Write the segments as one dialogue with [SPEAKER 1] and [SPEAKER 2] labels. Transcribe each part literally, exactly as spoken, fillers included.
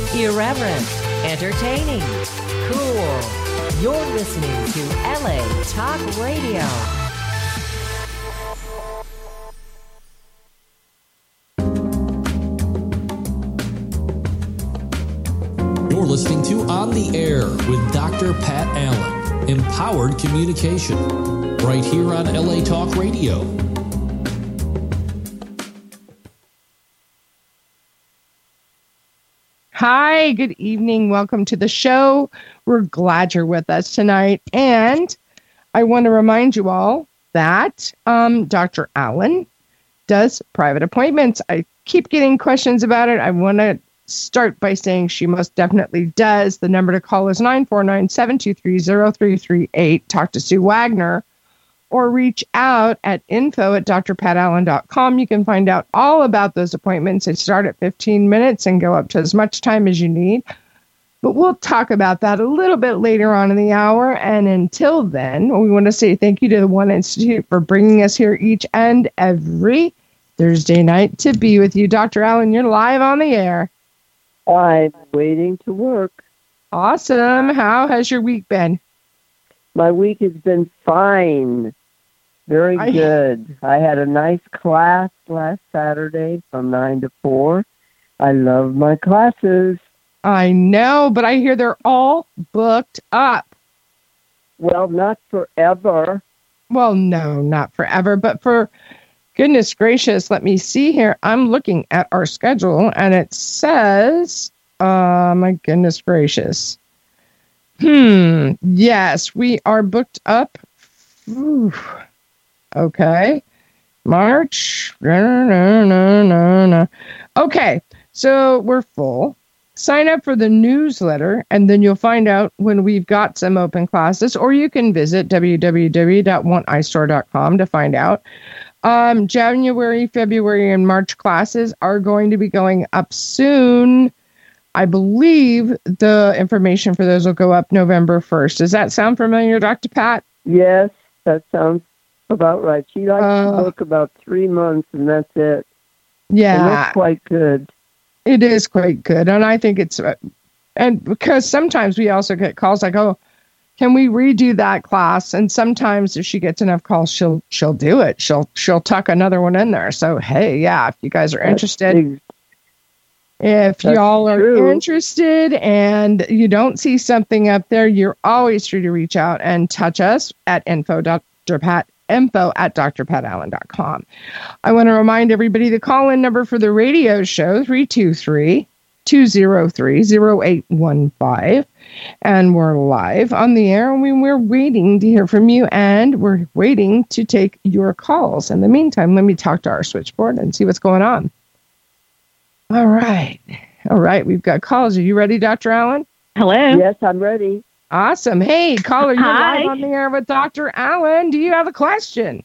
[SPEAKER 1] Irreverent, entertaining, cool. You're listening to L A Talk Radio.
[SPEAKER 2] You're listening to On the Air with Doctor Pat Allen. Empowered communication. Right here on L A Talk Radio.
[SPEAKER 3] Hi, good evening. Welcome to the show. We're glad you're with us tonight. And I want to remind you all that um, Doctor Allen does private appointments. I keep getting questions about it. I want to start by saying she most definitely does. The number to call is nine four nine, seven two three, zero three three eight. Talk to Sue Wagner or reach out at info at d r pat allen dot com. You can find out all about those appointments. They start at fifteen minutes and go up to as much time as you need. But we'll talk about that a little bit later on in the hour. And until then, we want to say thank you to the One Institute for bringing us here each and every Thursday night to be with you. Doctor Allen, you're live on the air.
[SPEAKER 4] I'm waiting to work.
[SPEAKER 3] Awesome. How has your week been?
[SPEAKER 4] My week has been fine. Very
[SPEAKER 3] I,
[SPEAKER 4] good. I had a nice class last Saturday from nine to four. I love my classes.
[SPEAKER 3] I know, but I hear they're all booked up.
[SPEAKER 4] Well, not forever.
[SPEAKER 3] Well, no, not forever, but for goodness gracious, let me see here. I'm looking at our schedule, and it says, uh, my goodness gracious. Hmm, yes, we are booked up. Ooh. Okay. March. No, no, no, no, no. Okay, so we're full. Sign up for the newsletter, and then you'll find out when we've got some open classes, or you can visit w w w dot want i store dot com to find out. Um, January, February, and March classes are going to be going up soon. I believe the information for those will go up November first. Does that sound familiar, Doctor Pat?
[SPEAKER 4] Yes, that sounds about right. She likes
[SPEAKER 3] uh,
[SPEAKER 4] to book about three months, and that's it.
[SPEAKER 3] Yeah.
[SPEAKER 4] And that's quite good.
[SPEAKER 3] It is quite good. And I think it's, uh, and because sometimes we also get calls like, oh, can we redo that class? And sometimes if she gets enough calls, she'll she'll do it. She'll she'll tuck another one in there. So, hey, yeah, if you guys are
[SPEAKER 4] That's
[SPEAKER 3] interested.
[SPEAKER 4] Big.
[SPEAKER 3] If
[SPEAKER 4] That's
[SPEAKER 3] y'all are
[SPEAKER 4] true.
[SPEAKER 3] interested and you don't see something up there, you're always free to reach out and touch us at info dot pat info at d r pat allen dot com. I want to remind everybody the call-in number for the radio show, three two three, two zero three, zero eight one five. And we're live on the air, and we, we're waiting to hear from you, and we're waiting to take your calls. In the meantime, let me talk to our switchboard and see what's going on. All right. All right. We've got calls. Are you ready, Doctor Allen?
[SPEAKER 5] Hello.
[SPEAKER 4] Yes, I'm ready.
[SPEAKER 3] Awesome. Hey, caller, you're
[SPEAKER 5] Hi.
[SPEAKER 3] live on the air with Doctor Allen. Do you have a question?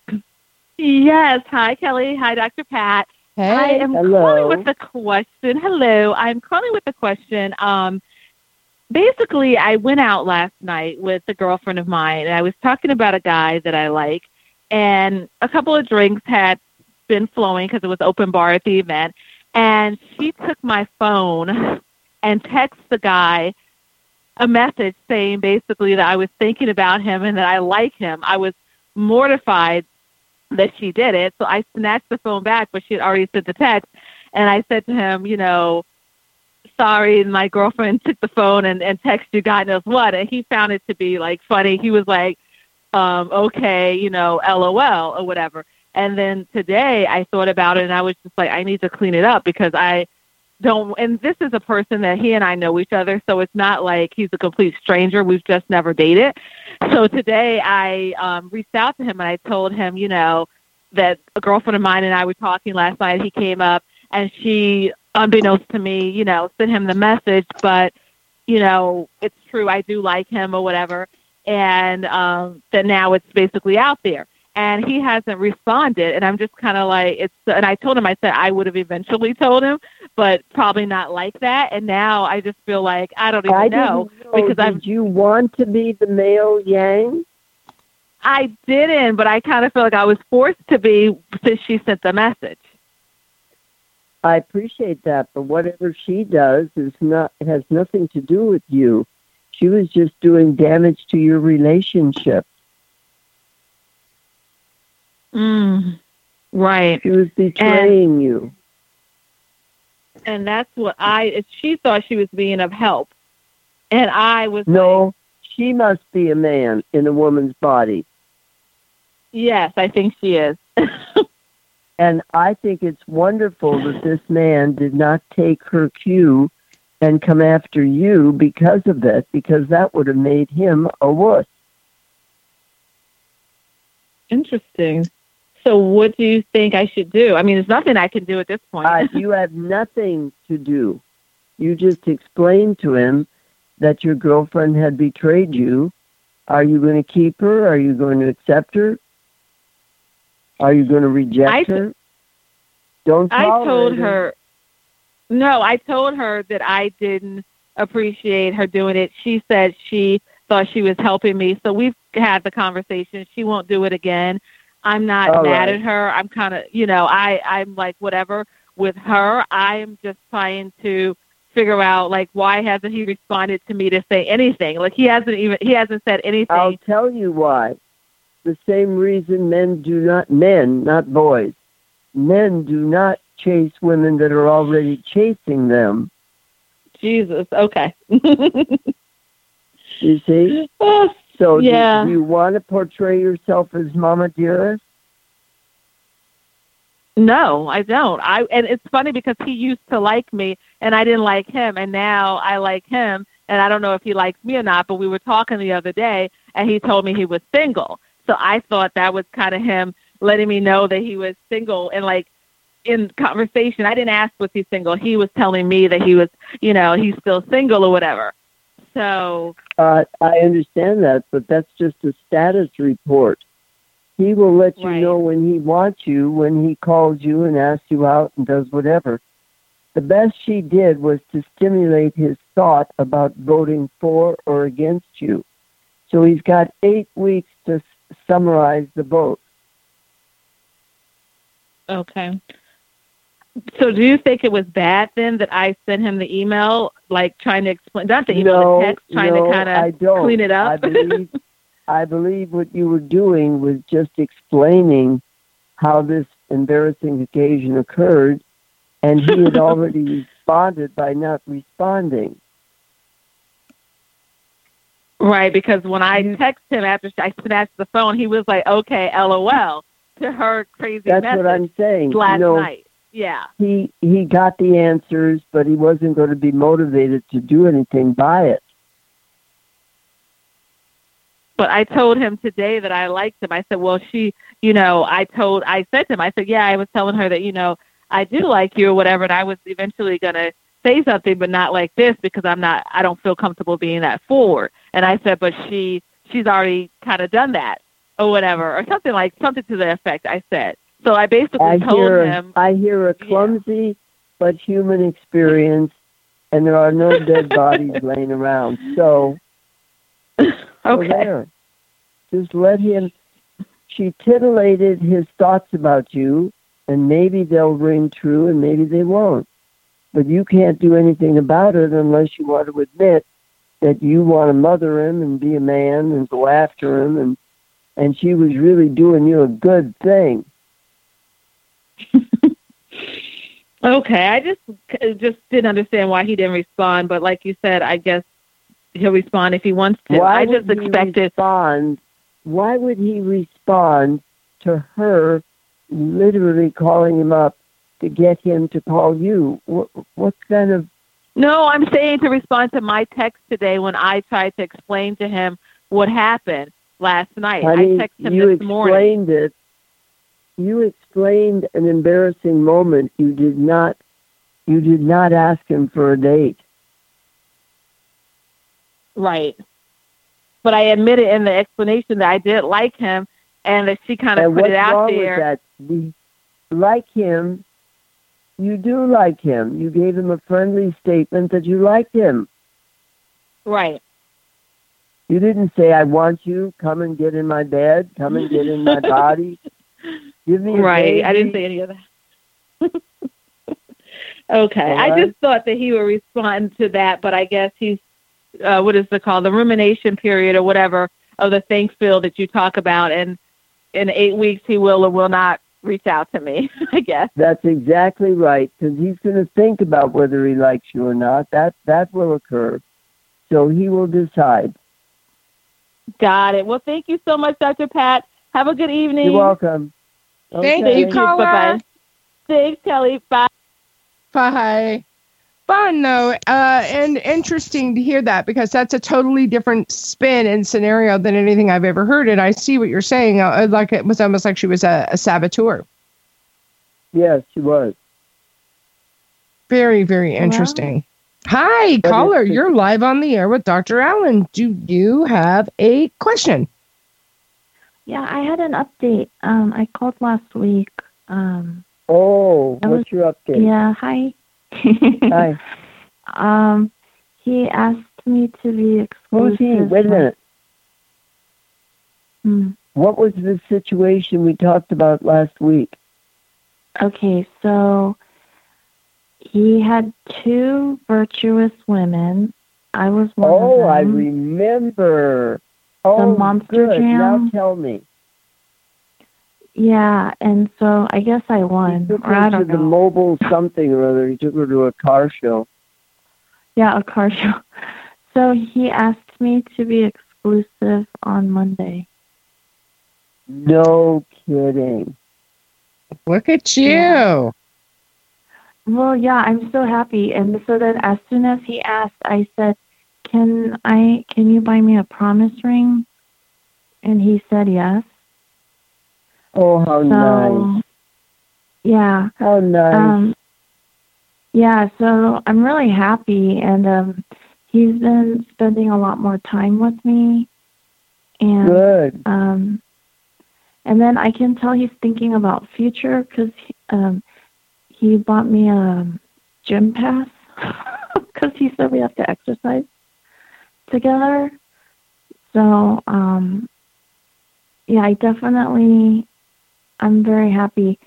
[SPEAKER 5] Yes. Hi, Kelly. Hi, Doctor Pat.
[SPEAKER 3] Hey.
[SPEAKER 5] I am
[SPEAKER 4] Hello.
[SPEAKER 5] calling with a question. Hello. I'm calling with a question. Um, basically, I went out last night with a girlfriend of mine, and I was talking about a guy that I like, and a couple of drinks had been flowing because it was open bar at the event. And she took my phone and texted the guy a message saying basically that I was thinking about him and that I like him. I was mortified that she did it. So I snatched the phone back, but she had already sent the text. And I said to him, you know, sorry, my girlfriend took the phone and, and texted you God knows what. And he found it to be like funny. He was like, um, okay, you know, LOL or whatever. And then today I thought about it and I was just like, I need to clean it up because I don't, and this is a person that he and I know each other. So it's not like he's a complete stranger. We've just never dated. So today I um, reached out to him and I told him, you know, that a girlfriend of mine and I were talking last night. He came up and she, unbeknownst to me, you know, sent him the message, but, you know, it's true. I do like him or whatever. And um, that now it's basically out there. And he hasn't responded. And I'm just kind of like, it's, and I told him, I said I would have eventually told him, but probably not like that. And now I just feel like, I don't even
[SPEAKER 4] I
[SPEAKER 5] know.
[SPEAKER 4] didn't know.
[SPEAKER 5] Because
[SPEAKER 4] Did
[SPEAKER 5] I'm,
[SPEAKER 4] you want to be the male Yang?
[SPEAKER 5] I didn't, but I kind of feel like I was forced to be since she sent the message.
[SPEAKER 4] I appreciate that, but whatever she does is not has nothing to do with you. She was just doing damage to your relationship.
[SPEAKER 5] Mm, right.
[SPEAKER 4] She was betraying
[SPEAKER 5] and,
[SPEAKER 4] you.
[SPEAKER 5] And that's what I, she thought she was being of help. And I was
[SPEAKER 4] No,
[SPEAKER 5] like,
[SPEAKER 4] she must be a man in a woman's body.
[SPEAKER 5] Yes, I think she is.
[SPEAKER 4] And I think it's wonderful that this man did not take her cue and come after you because of it, because that would have made him a wuss.
[SPEAKER 5] Interesting. So what do you think I should do? I mean, there's nothing I can do at this point.
[SPEAKER 4] uh, you have nothing to do. You just explained to him that your girlfriend had betrayed you. Are you going to keep her? Are you going to accept her? Are you going to reject
[SPEAKER 5] I t-
[SPEAKER 4] her? Don't
[SPEAKER 5] I
[SPEAKER 4] tolerate
[SPEAKER 5] told
[SPEAKER 4] her.
[SPEAKER 5] her, no, I told her that I didn't appreciate her doing it. She said she thought she was helping me. So we've had the conversation. She won't do it again. I'm not
[SPEAKER 4] All
[SPEAKER 5] mad
[SPEAKER 4] right.
[SPEAKER 5] at her. I'm kind of, you know, I, I'm like, whatever. With her, I am just trying to figure out, like, why hasn't he responded to me to say anything? Like, he hasn't even, he hasn't said anything.
[SPEAKER 4] I'll tell you why. The same reason men do not, men, not boys, men do not chase women that are already chasing them.
[SPEAKER 5] Jesus. Okay.
[SPEAKER 4] You see?
[SPEAKER 5] Oh,
[SPEAKER 4] So
[SPEAKER 5] yeah.
[SPEAKER 4] do, do you want to portray yourself as Mama Dearest?
[SPEAKER 5] No, I don't. I and it's funny because he used to like me and I didn't like him, and now I like him, and I don't know if he likes me or not, but we were talking the other day and he told me he was single. So I thought that was kind of him letting me know that he was single, and like in conversation, I didn't ask was he single. He was telling me that he was, you know, he's still single or whatever. So
[SPEAKER 4] Uh, I understand that, but that's just a status report. He will let you
[SPEAKER 5] Right.
[SPEAKER 4] know when he wants you, when he calls you and asks you out and does whatever. The best she did was to stimulate his thought about voting for or against you. So he's got eight weeks to s- summarize the vote.
[SPEAKER 5] okay. So do you think it was bad then that I sent him the email, like trying to explain, not the email,
[SPEAKER 4] no,
[SPEAKER 5] the text, trying
[SPEAKER 4] no,
[SPEAKER 5] to kind
[SPEAKER 4] I
[SPEAKER 5] of
[SPEAKER 4] don't.
[SPEAKER 5] clean it up?
[SPEAKER 4] I believe, I believe what you were doing was just explaining how this embarrassing occasion occurred, and he had already responded by not responding.
[SPEAKER 5] Right, because when I
[SPEAKER 4] You-
[SPEAKER 5] texted him after I snatched the phone, he was like, okay, LOL, to her crazy
[SPEAKER 4] That's
[SPEAKER 5] message
[SPEAKER 4] what I'm saying.
[SPEAKER 5] last
[SPEAKER 4] you know,
[SPEAKER 5] night. Yeah.
[SPEAKER 4] he he got the answers, but he wasn't going to be motivated to do anything by it.
[SPEAKER 5] But I told him today that I liked him. I said, well, she, you know, I told, I said to him, I said, yeah, I was telling her that, you know, I do like you or whatever, and I was eventually going to say something, but not like this because I'm not, I don't feel comfortable being that forward. And I said, but she, she's already kind of done that or whatever, or something like, something to the effect I said. So I basically
[SPEAKER 4] I
[SPEAKER 5] told
[SPEAKER 4] hear
[SPEAKER 5] him.
[SPEAKER 4] I hear a clumsy but human experience, and there are no dead bodies laying around. So, so
[SPEAKER 5] Okay.
[SPEAKER 4] there. Just let him. She titillated his thoughts about you, and maybe they'll ring true, and maybe they won't. But you can't do anything about it unless you want to admit that you want to mother him and be a man and go after him, and and she was really doing you a good thing.
[SPEAKER 5] Okay, I just just didn't understand why he didn't respond, but like you said, I guess he'll respond if he wants to.
[SPEAKER 4] Why
[SPEAKER 5] I just
[SPEAKER 4] would he
[SPEAKER 5] expected.
[SPEAKER 4] respond? Why would he respond to her literally calling him up to get him to call you? What, what kind of...
[SPEAKER 5] No, I'm saying to respond to my text today when I tried to explain to him what happened last night.
[SPEAKER 4] Honey,
[SPEAKER 5] I texted him
[SPEAKER 4] you
[SPEAKER 5] this morning.
[SPEAKER 4] explained it. You explained an embarrassing moment. You did not. You did not ask him for a date.
[SPEAKER 5] Right. But I admitted in the explanation that I did like him and that she kind of
[SPEAKER 4] And
[SPEAKER 5] put
[SPEAKER 4] what's
[SPEAKER 5] it out
[SPEAKER 4] wrong
[SPEAKER 5] there.
[SPEAKER 4] with that? The, like him, you do like him. You gave him a friendly statement that you liked him.
[SPEAKER 5] Right.
[SPEAKER 4] You didn't say, I want you, come and get in my bed, come and get in my body. Give me a
[SPEAKER 5] Right.
[SPEAKER 4] baby.
[SPEAKER 5] I didn't say any of that. Okay.
[SPEAKER 4] All
[SPEAKER 5] I
[SPEAKER 4] right.
[SPEAKER 5] just thought that he would respond to that, but I guess he's, uh, what is it called? The rumination period or whatever of the Thanksgiving that you talk about. And in eight weeks, he will or will not reach out to me, I guess.
[SPEAKER 4] That's exactly right, because he's going to think about whether he likes you or not. That that will occur. So he will decide.
[SPEAKER 5] Got it. Well, thank you so much, Doctor Pat. Have a good evening.
[SPEAKER 4] You're welcome.
[SPEAKER 3] Thank
[SPEAKER 4] Okay.
[SPEAKER 3] you, caller.
[SPEAKER 5] Bye-bye. Thanks, Kelly. Bye.
[SPEAKER 3] Bye. Fun though, uh, and interesting to hear that because that's a totally different spin and scenario than anything I've ever heard. And I see what you're saying. Uh, like it was almost like she was a, a saboteur.
[SPEAKER 4] Yes, she was.
[SPEAKER 3] Very, very interesting. Hi,
[SPEAKER 4] But
[SPEAKER 3] caller.
[SPEAKER 4] it's-
[SPEAKER 3] You're live on the air with Doctor Allen. Do you have a question?
[SPEAKER 6] Yeah, I had an update. Um, I called last week. Um,
[SPEAKER 4] Oh,
[SPEAKER 6] I
[SPEAKER 4] what's your update?
[SPEAKER 6] yeah, hi.
[SPEAKER 4] Hi.
[SPEAKER 6] Um, he asked me to be
[SPEAKER 4] Who's
[SPEAKER 6] exclusive.
[SPEAKER 4] he? Wait a minute.
[SPEAKER 6] Hmm.
[SPEAKER 4] What was the situation we talked about last week?
[SPEAKER 6] Okay, so he had two virtuous women. I was one
[SPEAKER 4] Oh,
[SPEAKER 6] of
[SPEAKER 4] I
[SPEAKER 6] them.
[SPEAKER 4] remember. Oh,
[SPEAKER 6] Monster
[SPEAKER 4] good.
[SPEAKER 6] Jam?
[SPEAKER 4] Now tell me.
[SPEAKER 6] Yeah, and so I guess I
[SPEAKER 4] He
[SPEAKER 6] won,
[SPEAKER 4] took
[SPEAKER 6] or I
[SPEAKER 4] her to
[SPEAKER 6] don't
[SPEAKER 4] the
[SPEAKER 6] know.
[SPEAKER 4] mobile something or other. He took her to a car show.
[SPEAKER 6] Yeah, a car show. So he asked me to be exclusive on Monday.
[SPEAKER 4] No kidding.
[SPEAKER 3] Look at you.
[SPEAKER 6] Yeah. Well, yeah, I'm so happy. And so then as soon as he asked, I said, Can I can you buy me a promise ring? And he said yes.
[SPEAKER 4] Oh, how
[SPEAKER 6] So
[SPEAKER 4] nice.
[SPEAKER 6] yeah.
[SPEAKER 4] How nice.
[SPEAKER 6] Um yeah, so I'm really happy, and um he's been spending a lot more time with me. And
[SPEAKER 4] Good.
[SPEAKER 6] um and then I can tell he's thinking about future because um he bought me a gym pass because he said we have to exercise together. So, um, yeah, I definitely, I'm very happy.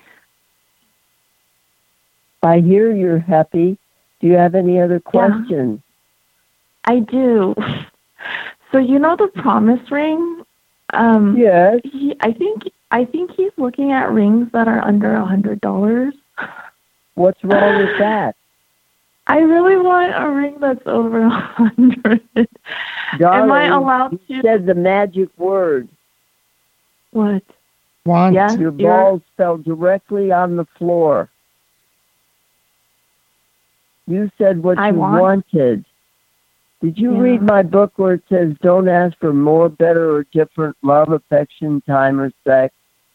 [SPEAKER 4] I hear you're happy. Do you have any other questions?
[SPEAKER 6] I do. So, you know the promise ring? Um,
[SPEAKER 4] Yes.
[SPEAKER 6] he, I think I think he's looking at rings that are under a hundred dollars.
[SPEAKER 4] What's wrong with that?
[SPEAKER 6] I really want a ring that's over a hundred.
[SPEAKER 4] Darling,
[SPEAKER 6] Am I allowed
[SPEAKER 4] you
[SPEAKER 6] to?
[SPEAKER 4] said the magic word.
[SPEAKER 6] What?
[SPEAKER 3] Want.
[SPEAKER 6] Yeah.
[SPEAKER 4] Your
[SPEAKER 6] You're-
[SPEAKER 4] balls fell directly on the floor. You said what
[SPEAKER 6] I
[SPEAKER 4] you
[SPEAKER 6] want-
[SPEAKER 4] wanted. Did you
[SPEAKER 6] Yeah.
[SPEAKER 4] read my book where it says don't ask for more, better, or different love, affection, time, or sex?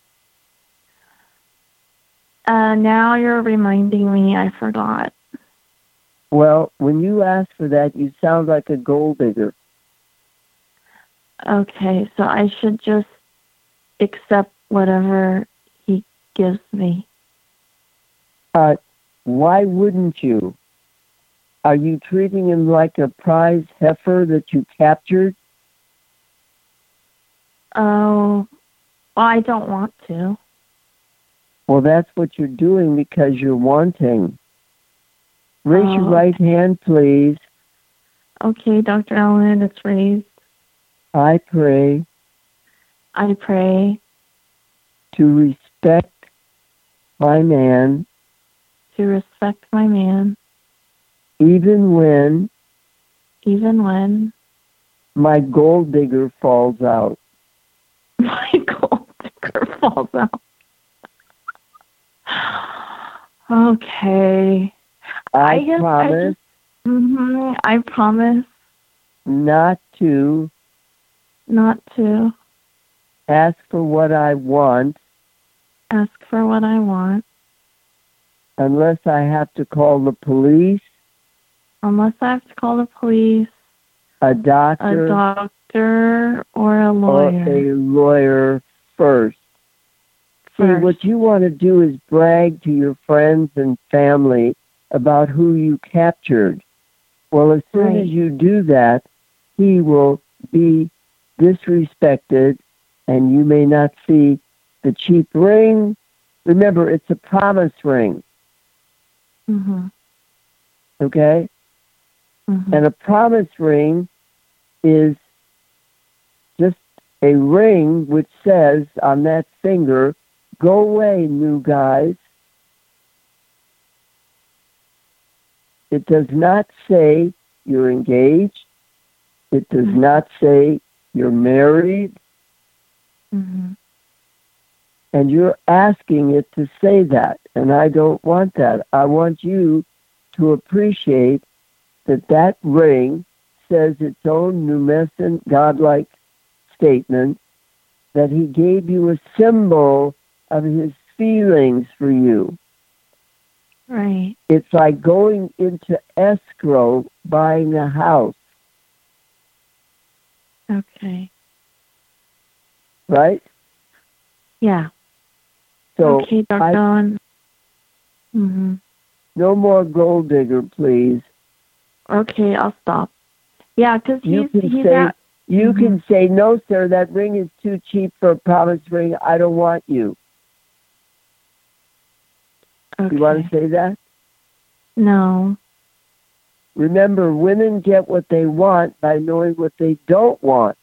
[SPEAKER 6] Uh, now you're reminding me. I forgot.
[SPEAKER 4] Well, when you ask for that, you sound like a gold digger.
[SPEAKER 6] Okay, so I should just accept whatever he gives me.
[SPEAKER 4] Uh, why wouldn't you? Are you treating him like a prize heifer that you captured?
[SPEAKER 6] Oh, well, I don't want to.
[SPEAKER 4] Well, that's what you're doing because you're wanting. Raise your
[SPEAKER 6] Oh.
[SPEAKER 4] right hand, please.
[SPEAKER 6] Okay, Doctor Allen, it's raised.
[SPEAKER 4] I pray
[SPEAKER 6] I pray
[SPEAKER 4] to respect my man
[SPEAKER 6] to respect my man,
[SPEAKER 4] even when
[SPEAKER 6] even when
[SPEAKER 4] my gold digger falls out.
[SPEAKER 6] my gold digger falls out. Okay.
[SPEAKER 4] I,
[SPEAKER 6] guess
[SPEAKER 4] promise
[SPEAKER 6] I hmm I promise
[SPEAKER 4] not to
[SPEAKER 6] not to
[SPEAKER 4] ask for what I want
[SPEAKER 6] ask for what I want
[SPEAKER 4] unless I have to call the police,
[SPEAKER 6] unless I have to call the police,
[SPEAKER 4] a
[SPEAKER 6] a
[SPEAKER 4] doctor,
[SPEAKER 6] doctor, or a
[SPEAKER 4] or
[SPEAKER 6] lawyer.
[SPEAKER 4] a lawyer first. See,
[SPEAKER 6] First.
[SPEAKER 4] what you want to do is brag to your friends and family about who you captured. Well, as soon
[SPEAKER 6] Right.
[SPEAKER 4] as you do that, he will be disrespected, and you may not see the cheap ring. Remember, it's a promise ring.
[SPEAKER 6] Mhm.
[SPEAKER 4] Okay?
[SPEAKER 6] Mhm.
[SPEAKER 4] And a promise ring is just a ring which says on that finger, go away, new guys. It does not say you're engaged. It does
[SPEAKER 6] Mhm.
[SPEAKER 4] not say you're married.
[SPEAKER 6] Mhm.
[SPEAKER 4] And you're asking it to say that. And I don't want that. I want you to appreciate that that ring says its own numiscent, godlike statement that he gave you a symbol of his feelings for you.
[SPEAKER 6] Right.
[SPEAKER 4] It's like going into escrow, buying a house,
[SPEAKER 6] Okay.
[SPEAKER 4] right?
[SPEAKER 6] Yeah.
[SPEAKER 4] So
[SPEAKER 6] okay, Doctor
[SPEAKER 4] I,
[SPEAKER 6] Allen. Mhm.
[SPEAKER 4] no more gold digger, please.
[SPEAKER 6] Okay, I'll stop. Yeah, because
[SPEAKER 4] You
[SPEAKER 6] he's
[SPEAKER 4] can
[SPEAKER 6] he's
[SPEAKER 4] say
[SPEAKER 6] at.
[SPEAKER 4] you
[SPEAKER 6] Mhm.
[SPEAKER 4] can say, no, sir, that ring is too cheap for a promise ring. I don't want you.
[SPEAKER 6] Okay.
[SPEAKER 4] You want to say that?
[SPEAKER 6] No.
[SPEAKER 4] Remember, women get what they want by knowing what they don't want.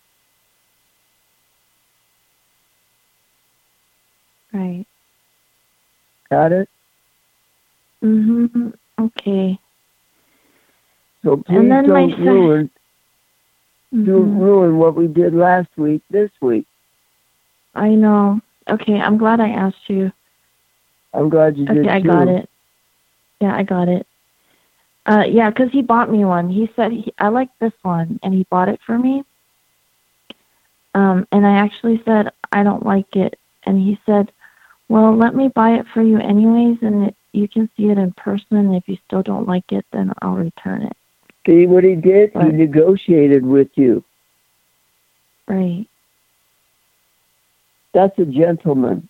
[SPEAKER 6] Right.
[SPEAKER 4] Got it?
[SPEAKER 6] Mhm. Okay.
[SPEAKER 4] So
[SPEAKER 6] And
[SPEAKER 4] please
[SPEAKER 6] then my
[SPEAKER 4] don't
[SPEAKER 6] se-
[SPEAKER 4] ruin don't
[SPEAKER 6] Mhm.
[SPEAKER 4] ruin what we did last week this week.
[SPEAKER 6] I know. Okay, I'm glad I asked you.
[SPEAKER 4] I'm glad you
[SPEAKER 6] Okay,
[SPEAKER 4] did
[SPEAKER 6] I
[SPEAKER 4] too.
[SPEAKER 6] got it. Yeah, I got it. Uh, yeah, because he bought me one. He said he, I like this one, and he bought it for me. Um, and I actually said I don't like it, and he said, "Well, let me buy it for you anyways, and it, you can see it in person. And if you still don't like it, then I'll return it."
[SPEAKER 4] See what he did?
[SPEAKER 6] But,
[SPEAKER 4] He negotiated with you.
[SPEAKER 6] right.
[SPEAKER 4] That's a gentleman.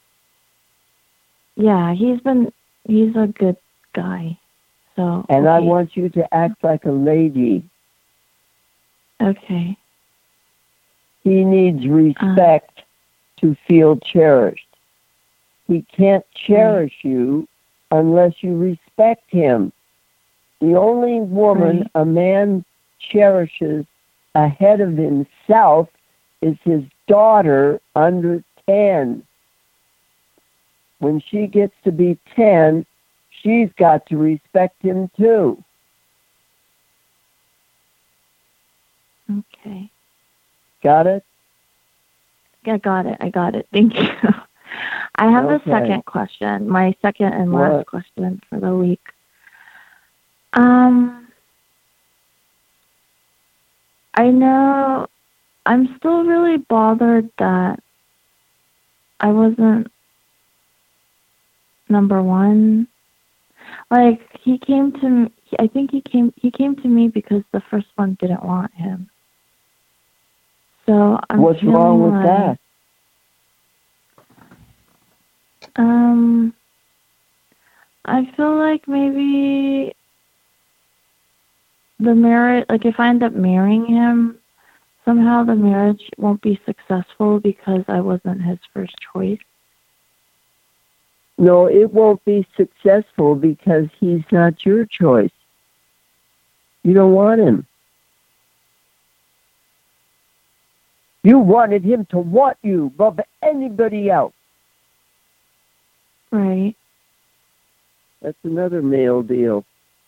[SPEAKER 6] Yeah, he's been he's a good guy. So
[SPEAKER 4] And
[SPEAKER 6] okay.
[SPEAKER 4] I want you to act like a lady.
[SPEAKER 6] Okay.
[SPEAKER 4] He needs respect uh, to feel cherished. He can't cherish right. you unless you respect him. The only woman
[SPEAKER 6] right.
[SPEAKER 4] a man cherishes ahead of himself is his daughter under ten. When she gets to be ten, she's got to respect him too.
[SPEAKER 6] Okay.
[SPEAKER 4] Got it?
[SPEAKER 6] I got it. I got it. Thank you. I have
[SPEAKER 4] okay.
[SPEAKER 6] a second question. My second and last
[SPEAKER 4] what?
[SPEAKER 6] question for the week. Um, I know I'm still really bothered that I wasn't number one. Like he came to me, I think he came he came to me because the first one didn't want him. So I'm
[SPEAKER 4] What's wrong with
[SPEAKER 6] like,
[SPEAKER 4] that?
[SPEAKER 6] Um, I feel like maybe the marriage, like if I end up marrying him, somehow the marriage won't be successful because I wasn't his first choice.
[SPEAKER 4] No, it won't be successful because he's not your choice. You don't want him. You wanted him to want you above anybody else.
[SPEAKER 6] Right.
[SPEAKER 4] That's another male deal.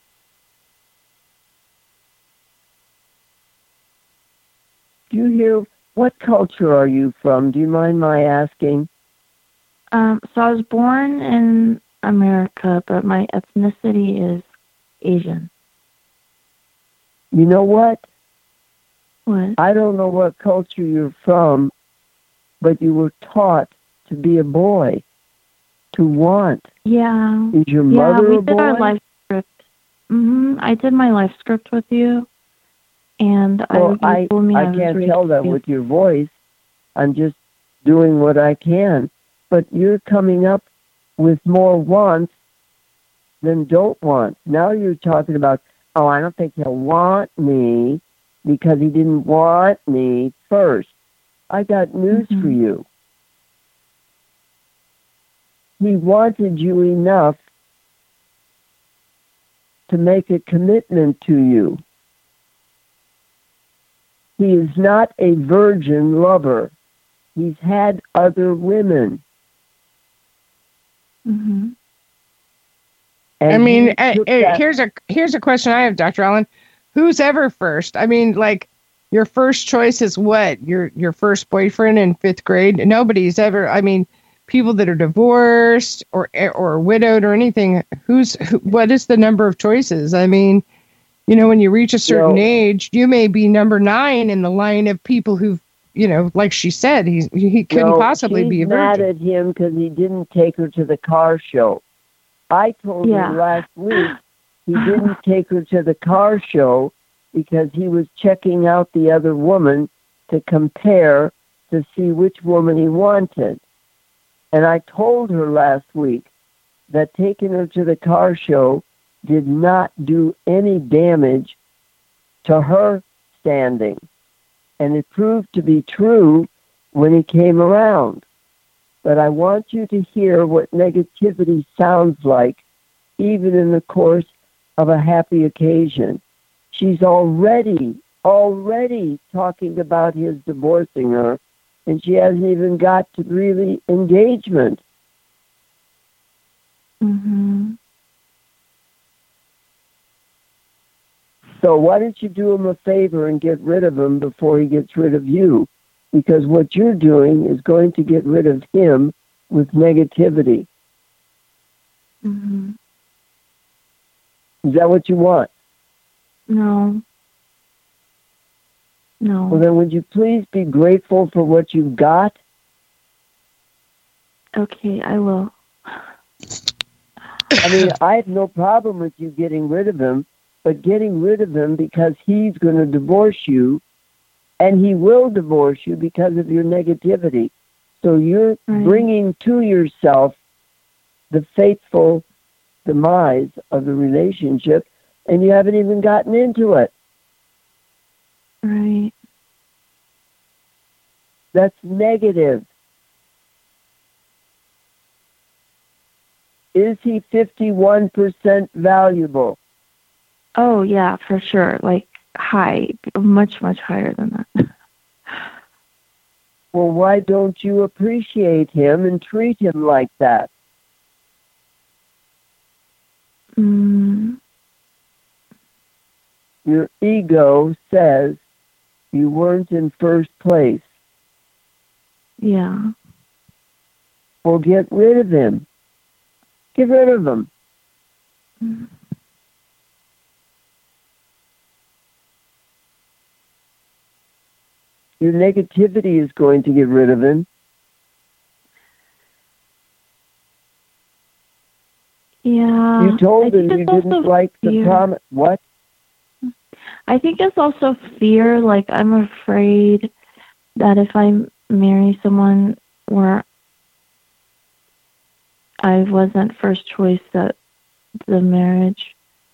[SPEAKER 4] Do you hear, what culture are you from? Do you mind my asking?
[SPEAKER 6] Um, so I was born in America, but my ethnicity is Asian.
[SPEAKER 4] You know what?
[SPEAKER 6] What?
[SPEAKER 4] I don't know what culture you're from, but you were taught to be a boy, to want.
[SPEAKER 6] Yeah.
[SPEAKER 4] Is your
[SPEAKER 6] yeah,
[SPEAKER 4] mother
[SPEAKER 6] we
[SPEAKER 4] a boy?
[SPEAKER 6] did our life script. Mm-hmm. I did my life script with you, and
[SPEAKER 4] well,
[SPEAKER 6] I, you told me
[SPEAKER 4] I,
[SPEAKER 6] I,
[SPEAKER 4] I
[SPEAKER 6] was
[SPEAKER 4] can't
[SPEAKER 6] raised
[SPEAKER 4] tell that with your voice. I'm just doing what I can. But you're coming up with more wants than don't want. Now you're talking about, oh, I don't think he'll want me because he didn't want me first. I got news
[SPEAKER 6] mm-hmm.
[SPEAKER 4] for you. He wanted you enough to make a commitment to you. He is not a virgin lover. He's had other women.
[SPEAKER 6] Mm-hmm.
[SPEAKER 3] I mean, uh, uh,
[SPEAKER 4] that-
[SPEAKER 3] here's a here's a question I have, Doctor Allen. Who's ever first? I mean, like, your first choice is what? Your your first boyfriend in fifth grade? Nobody's ever. I mean, people that are divorced or or widowed or anything. Who's who, what is the number of choices? I mean, you know, when you reach a certain
[SPEAKER 4] No.
[SPEAKER 3] age, you may be number nine in the line of people who've, you know, like she said, he's he couldn't
[SPEAKER 4] No,
[SPEAKER 3] possibly
[SPEAKER 4] she's
[SPEAKER 3] be a
[SPEAKER 4] mad
[SPEAKER 3] virgin.
[SPEAKER 4] at him because he didn't take her to the car show. I told
[SPEAKER 6] Yeah.
[SPEAKER 4] her last week he didn't take her to the car show because he was checking out the other woman to compare to see which woman he wanted. And I told her last week that taking her to the car show did not do any damage to her standing. And it proved to be true when he came around. But I want you to hear what negativity sounds like, even in the course of a happy occasion. She's already, already talking about his divorcing her, and she hasn't even got to really engagement.
[SPEAKER 6] Mm-hmm.
[SPEAKER 4] So why don't you do him a favor and get rid of him before he gets rid of you? Because what you're doing is going to get rid of him with negativity.
[SPEAKER 6] Mm-hmm.
[SPEAKER 4] Is that what you want?
[SPEAKER 6] No. No.
[SPEAKER 4] Well, then would you please be grateful for what you've got?
[SPEAKER 6] Okay, I will.
[SPEAKER 4] I mean, I have no problem with you getting rid of him, but getting rid of him because he's going to divorce you, and he will divorce you because of your negativity. So you're
[SPEAKER 6] Right.
[SPEAKER 4] bringing to yourself the fateful demise of the relationship, and you haven't even gotten into it.
[SPEAKER 6] Right.
[SPEAKER 4] That's negative. Is he fifty-one percent valuable?
[SPEAKER 6] Oh, yeah, for sure. Like, high. Much, much higher than that.
[SPEAKER 4] Well, why don't you appreciate him and treat him like that?
[SPEAKER 6] Mm,
[SPEAKER 4] Your ego says you weren't in first place.
[SPEAKER 6] yeah.
[SPEAKER 4] Well, get rid of him. Get rid of him.
[SPEAKER 6] Mm.
[SPEAKER 4] Your negativity is going to get rid of him.
[SPEAKER 6] Yeah.
[SPEAKER 4] You told
[SPEAKER 6] I
[SPEAKER 4] him
[SPEAKER 6] think
[SPEAKER 4] you
[SPEAKER 6] it's
[SPEAKER 4] didn't
[SPEAKER 6] also
[SPEAKER 4] like the
[SPEAKER 6] fear.
[SPEAKER 4] promise. What?
[SPEAKER 6] I think it's also fear. Like, I'm afraid that if I marry someone where I wasn't first choice, that the marriage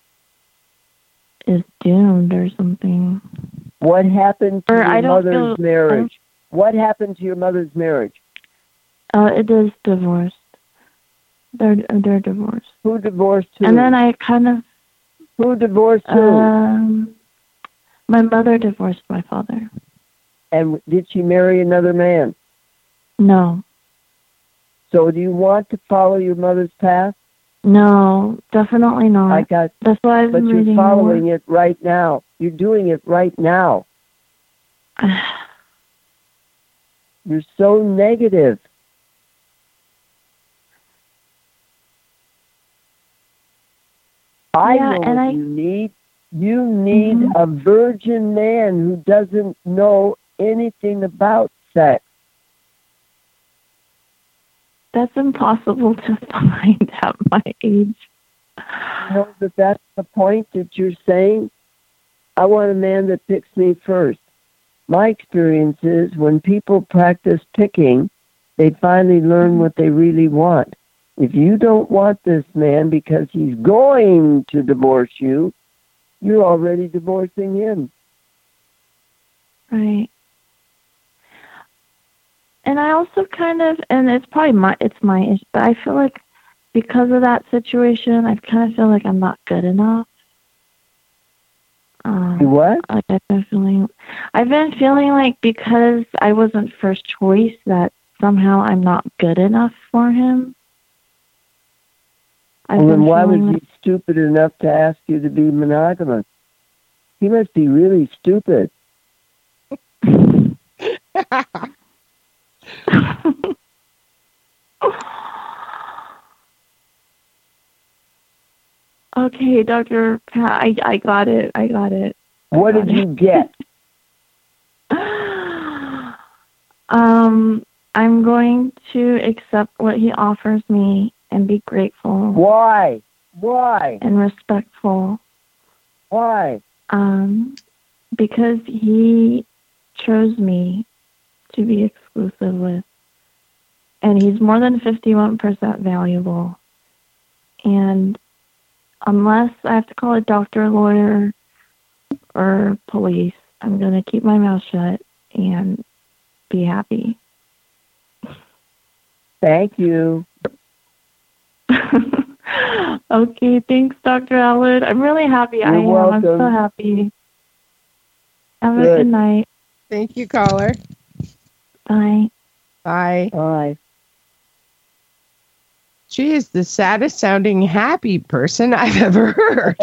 [SPEAKER 6] is doomed or something.
[SPEAKER 4] What happened to
[SPEAKER 6] Or
[SPEAKER 4] your
[SPEAKER 6] I don't
[SPEAKER 4] mother's
[SPEAKER 6] feel-
[SPEAKER 4] marriage? What happened to your mother's marriage?
[SPEAKER 6] Uh, it is divorced. They're they're divorced.
[SPEAKER 4] Who divorced who?
[SPEAKER 6] And then I kind of
[SPEAKER 4] Who divorced who?
[SPEAKER 6] um, my mother divorced my father.
[SPEAKER 4] And did she marry another man?
[SPEAKER 6] No,
[SPEAKER 4] So do you want to follow your mother's path?
[SPEAKER 6] no, definitely not.
[SPEAKER 4] I got,
[SPEAKER 6] That's why I've
[SPEAKER 4] but
[SPEAKER 6] been
[SPEAKER 4] you're
[SPEAKER 6] reading
[SPEAKER 4] following
[SPEAKER 6] more.
[SPEAKER 4] it right now. You're doing it right now. You're so negative. I
[SPEAKER 6] Yeah,
[SPEAKER 4] know
[SPEAKER 6] and
[SPEAKER 4] what
[SPEAKER 6] I-
[SPEAKER 4] you need. You need
[SPEAKER 6] Mhm.
[SPEAKER 4] a virgin man who doesn't know anything about sex.
[SPEAKER 6] That's impossible to find at my age.
[SPEAKER 4] You know that that's the point that you're saying? I want a man that picks me first. My experience is when people practice picking, they finally learn what they really want. If you don't want this man because he's going to divorce you, you're already divorcing him.
[SPEAKER 6] Right. And I also kind of, and it's probably my, it's my issue, but I feel like because of that situation, I kind of feel like I'm not good enough. Um,
[SPEAKER 4] You what?
[SPEAKER 6] Like I've been feeling, I've been feeling like because I wasn't first choice that somehow I'm not good enough for him. I've
[SPEAKER 4] Well, then
[SPEAKER 6] been
[SPEAKER 4] why was
[SPEAKER 6] feeling
[SPEAKER 4] he stupid enough to ask you to be monogamous? He must be really stupid.
[SPEAKER 6] Okay, Doctor Pat, I, I got it. I got it.
[SPEAKER 4] What did you get?
[SPEAKER 6] um, I'm going to accept what he offers me and be grateful
[SPEAKER 4] Why? Why?
[SPEAKER 6] and respectful.
[SPEAKER 4] Why?
[SPEAKER 6] Um, because he chose me to be exclusive with. And he's more than fifty-one percent valuable. And unless I have to call a doctor, lawyer, or police, I'm going to keep my mouth shut and be happy.
[SPEAKER 4] Thank you.
[SPEAKER 6] Okay, thanks, Doctor Allen. I'm really happy.
[SPEAKER 4] You're
[SPEAKER 6] I am.
[SPEAKER 4] welcome.
[SPEAKER 6] I'm so happy. Have
[SPEAKER 4] Good.
[SPEAKER 6] a good night.
[SPEAKER 3] Thank you, caller.
[SPEAKER 6] Bye.
[SPEAKER 3] Bye.
[SPEAKER 4] Bye.
[SPEAKER 3] She is the saddest sounding happy person I've ever heard.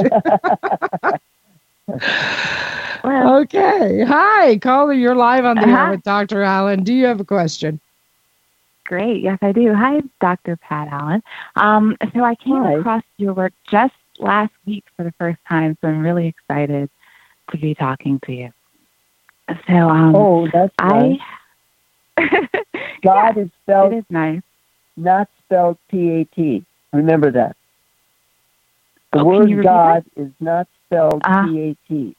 [SPEAKER 6] Well,
[SPEAKER 3] Okay. Hi, caller. You're live on the air
[SPEAKER 7] Hi.
[SPEAKER 3] with Doctor Allen. Do you have a question?
[SPEAKER 7] Great. Yes, I do. Hi, Doctor Pat Allen. Um, so I came
[SPEAKER 4] Hi.
[SPEAKER 7] across your work just last week for the first time, so I'm really excited to be talking to you. So um,
[SPEAKER 4] Oh, that's nice.
[SPEAKER 7] I
[SPEAKER 4] God is
[SPEAKER 7] it
[SPEAKER 4] spelled,
[SPEAKER 7] is nice.
[SPEAKER 4] not spelled P A T. Remember that. The
[SPEAKER 7] Oh, can you
[SPEAKER 4] word
[SPEAKER 7] repeat
[SPEAKER 4] God is not spelled
[SPEAKER 7] Ah.
[SPEAKER 4] P A T.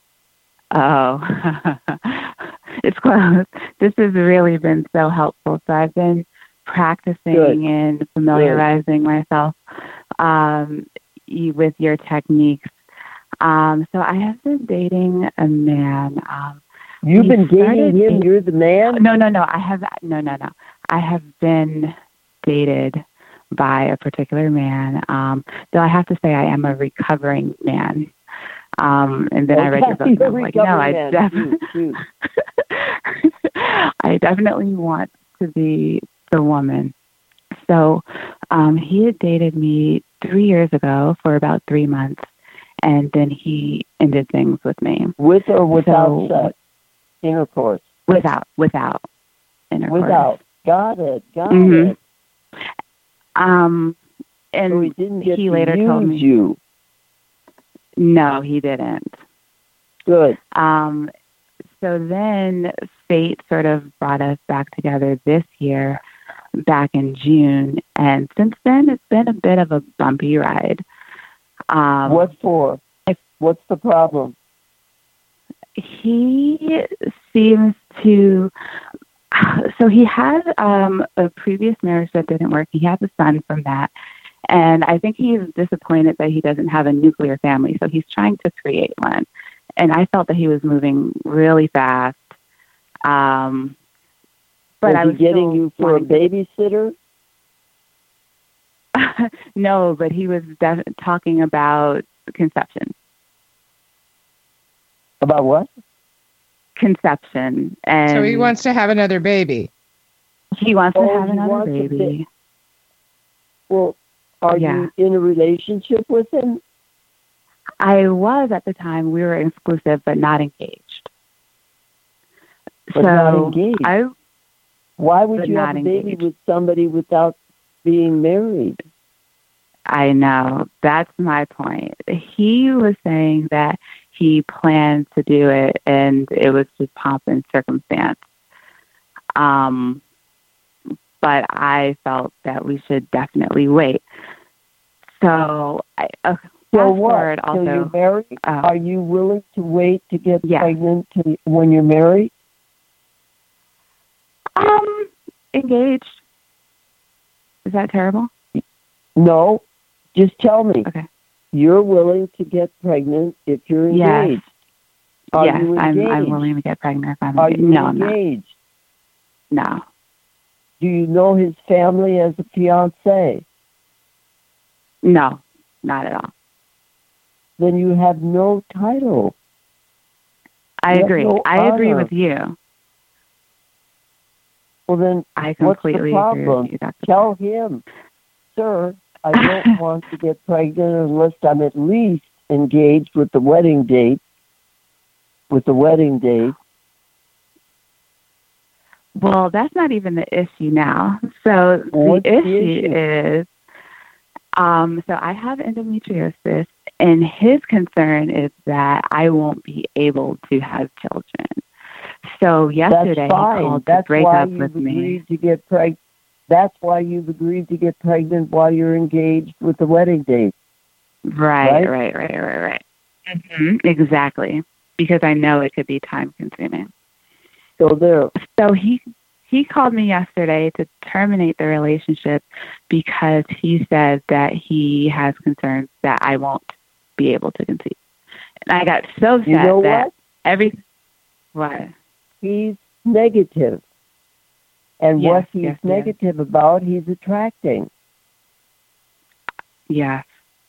[SPEAKER 7] Oh, it's close. This has really been so helpful. So I've been practicing
[SPEAKER 4] Good.
[SPEAKER 7] and familiarizing myself um, y- with your techniques. Um, so I have been dating a man. Um,
[SPEAKER 4] You've
[SPEAKER 7] We
[SPEAKER 4] been dating
[SPEAKER 7] started
[SPEAKER 4] him.
[SPEAKER 7] in-
[SPEAKER 4] You're the man.
[SPEAKER 7] no, no, no. I have no, no, no. I have been dated by a particular man. Um, though I have to say I am a recovering man. Um, and then I read your book and I was like, no, I definitely,
[SPEAKER 4] Shoot, shoot.
[SPEAKER 7] I definitely want to be the woman. So um, he had dated me three years ago for about three months, and then he ended things with me
[SPEAKER 4] With or
[SPEAKER 7] So-
[SPEAKER 4] without sex? Intercourse.
[SPEAKER 7] without without intercourse.
[SPEAKER 4] Without. Got it. Got
[SPEAKER 7] Mhm.
[SPEAKER 4] it.
[SPEAKER 7] Um, and
[SPEAKER 4] So he didn't get
[SPEAKER 7] he
[SPEAKER 4] to
[SPEAKER 7] later
[SPEAKER 4] use
[SPEAKER 7] told me-
[SPEAKER 4] you.
[SPEAKER 7] no, he didn't.
[SPEAKER 4] Good.
[SPEAKER 7] Um, so then fate sort of brought us back together this year, back in June, and since then it's been a bit of a bumpy ride. Um,
[SPEAKER 4] What for? What's the problem?
[SPEAKER 7] He seems to. So he had um, a previous marriage that didn't work. He has a son from that. And I think he's disappointed that he doesn't have a nuclear family. So he's trying to create one. And I felt that he was moving really fast. Um, but
[SPEAKER 4] Was
[SPEAKER 7] I
[SPEAKER 4] he
[SPEAKER 7] was
[SPEAKER 4] getting
[SPEAKER 7] still
[SPEAKER 4] you for a
[SPEAKER 7] wanting-
[SPEAKER 4] babysitter?
[SPEAKER 7] No, but he was def- talking about conception.
[SPEAKER 4] About what?
[SPEAKER 7] Conception. And
[SPEAKER 3] So he wants to have another baby.
[SPEAKER 7] he wants to
[SPEAKER 4] Oh,
[SPEAKER 7] have
[SPEAKER 4] he
[SPEAKER 7] another
[SPEAKER 4] wants a
[SPEAKER 7] baby.
[SPEAKER 4] ba- Well, are
[SPEAKER 7] Yeah.
[SPEAKER 4] you in a relationship with him?
[SPEAKER 7] I was at the time. We were exclusive, but not engaged.
[SPEAKER 4] But
[SPEAKER 7] so
[SPEAKER 4] not engaged.
[SPEAKER 7] I
[SPEAKER 4] Why would
[SPEAKER 7] but
[SPEAKER 4] you have
[SPEAKER 7] not
[SPEAKER 4] a baby
[SPEAKER 7] engaged.
[SPEAKER 4] with somebody without being married?
[SPEAKER 7] I know that's my point. He was saying that he planned to do it, and it was just pomp and circumstance. Um, but I felt that we should definitely wait. So, I, uh,
[SPEAKER 4] So
[SPEAKER 7] fast
[SPEAKER 4] what?
[SPEAKER 7] forward
[SPEAKER 4] Till you're
[SPEAKER 7] also.
[SPEAKER 4] married?
[SPEAKER 7] Uh,
[SPEAKER 4] Are you willing to wait to get
[SPEAKER 7] Yes.
[SPEAKER 4] pregnant to, when you're married?
[SPEAKER 7] um, engaged. Is that terrible?
[SPEAKER 4] No. Just tell me.
[SPEAKER 7] Okay.
[SPEAKER 4] You're willing to get pregnant if you're
[SPEAKER 7] Yes.
[SPEAKER 4] engaged. Are
[SPEAKER 7] yes,
[SPEAKER 4] you
[SPEAKER 7] I'm.
[SPEAKER 4] engaged?
[SPEAKER 7] I'm willing to get pregnant if I'm
[SPEAKER 4] Are
[SPEAKER 7] engaged.
[SPEAKER 4] you
[SPEAKER 7] No, I'm not.
[SPEAKER 4] engaged?
[SPEAKER 7] No.
[SPEAKER 4] Do you know his family as a fiance?
[SPEAKER 7] No, not at all.
[SPEAKER 4] Then you have no title.
[SPEAKER 7] I
[SPEAKER 4] You have
[SPEAKER 7] agree.
[SPEAKER 4] no
[SPEAKER 7] I agree
[SPEAKER 4] honor.
[SPEAKER 7] with you.
[SPEAKER 4] Well, then,
[SPEAKER 7] I
[SPEAKER 4] what's the
[SPEAKER 7] completely agree
[SPEAKER 4] problem?
[SPEAKER 7] with you, Doctor
[SPEAKER 4] Tell him, sir, I don't want to get pregnant unless I'm at least engaged with the wedding date. With the wedding date.
[SPEAKER 7] Well, that's not even the issue now. So
[SPEAKER 4] What's
[SPEAKER 7] the
[SPEAKER 4] the
[SPEAKER 7] issue,
[SPEAKER 4] issue?
[SPEAKER 7] is, um, so I have endometriosis, and his concern is that I won't be able to have children. So yesterday
[SPEAKER 4] That's fine.
[SPEAKER 7] he called
[SPEAKER 4] That's
[SPEAKER 7] to break
[SPEAKER 4] why
[SPEAKER 7] up
[SPEAKER 4] you've
[SPEAKER 7] with me.
[SPEAKER 4] agreed to get pregnant. That's why you've agreed to get pregnant while you're engaged with the wedding date.
[SPEAKER 7] Right,
[SPEAKER 4] Right?
[SPEAKER 7] right, right, right, right. hmm Exactly, because I know it could be time consuming.
[SPEAKER 4] So there.
[SPEAKER 7] So he he called me yesterday to terminate the relationship because he said that he has concerns that I won't be able to conceive. And I got so upset
[SPEAKER 4] You know
[SPEAKER 7] that
[SPEAKER 4] what?
[SPEAKER 7] every what?
[SPEAKER 4] He's negative. And
[SPEAKER 7] Yes,
[SPEAKER 4] what he's
[SPEAKER 7] yes, yes.
[SPEAKER 4] negative about, he's attracting.
[SPEAKER 7] Yes.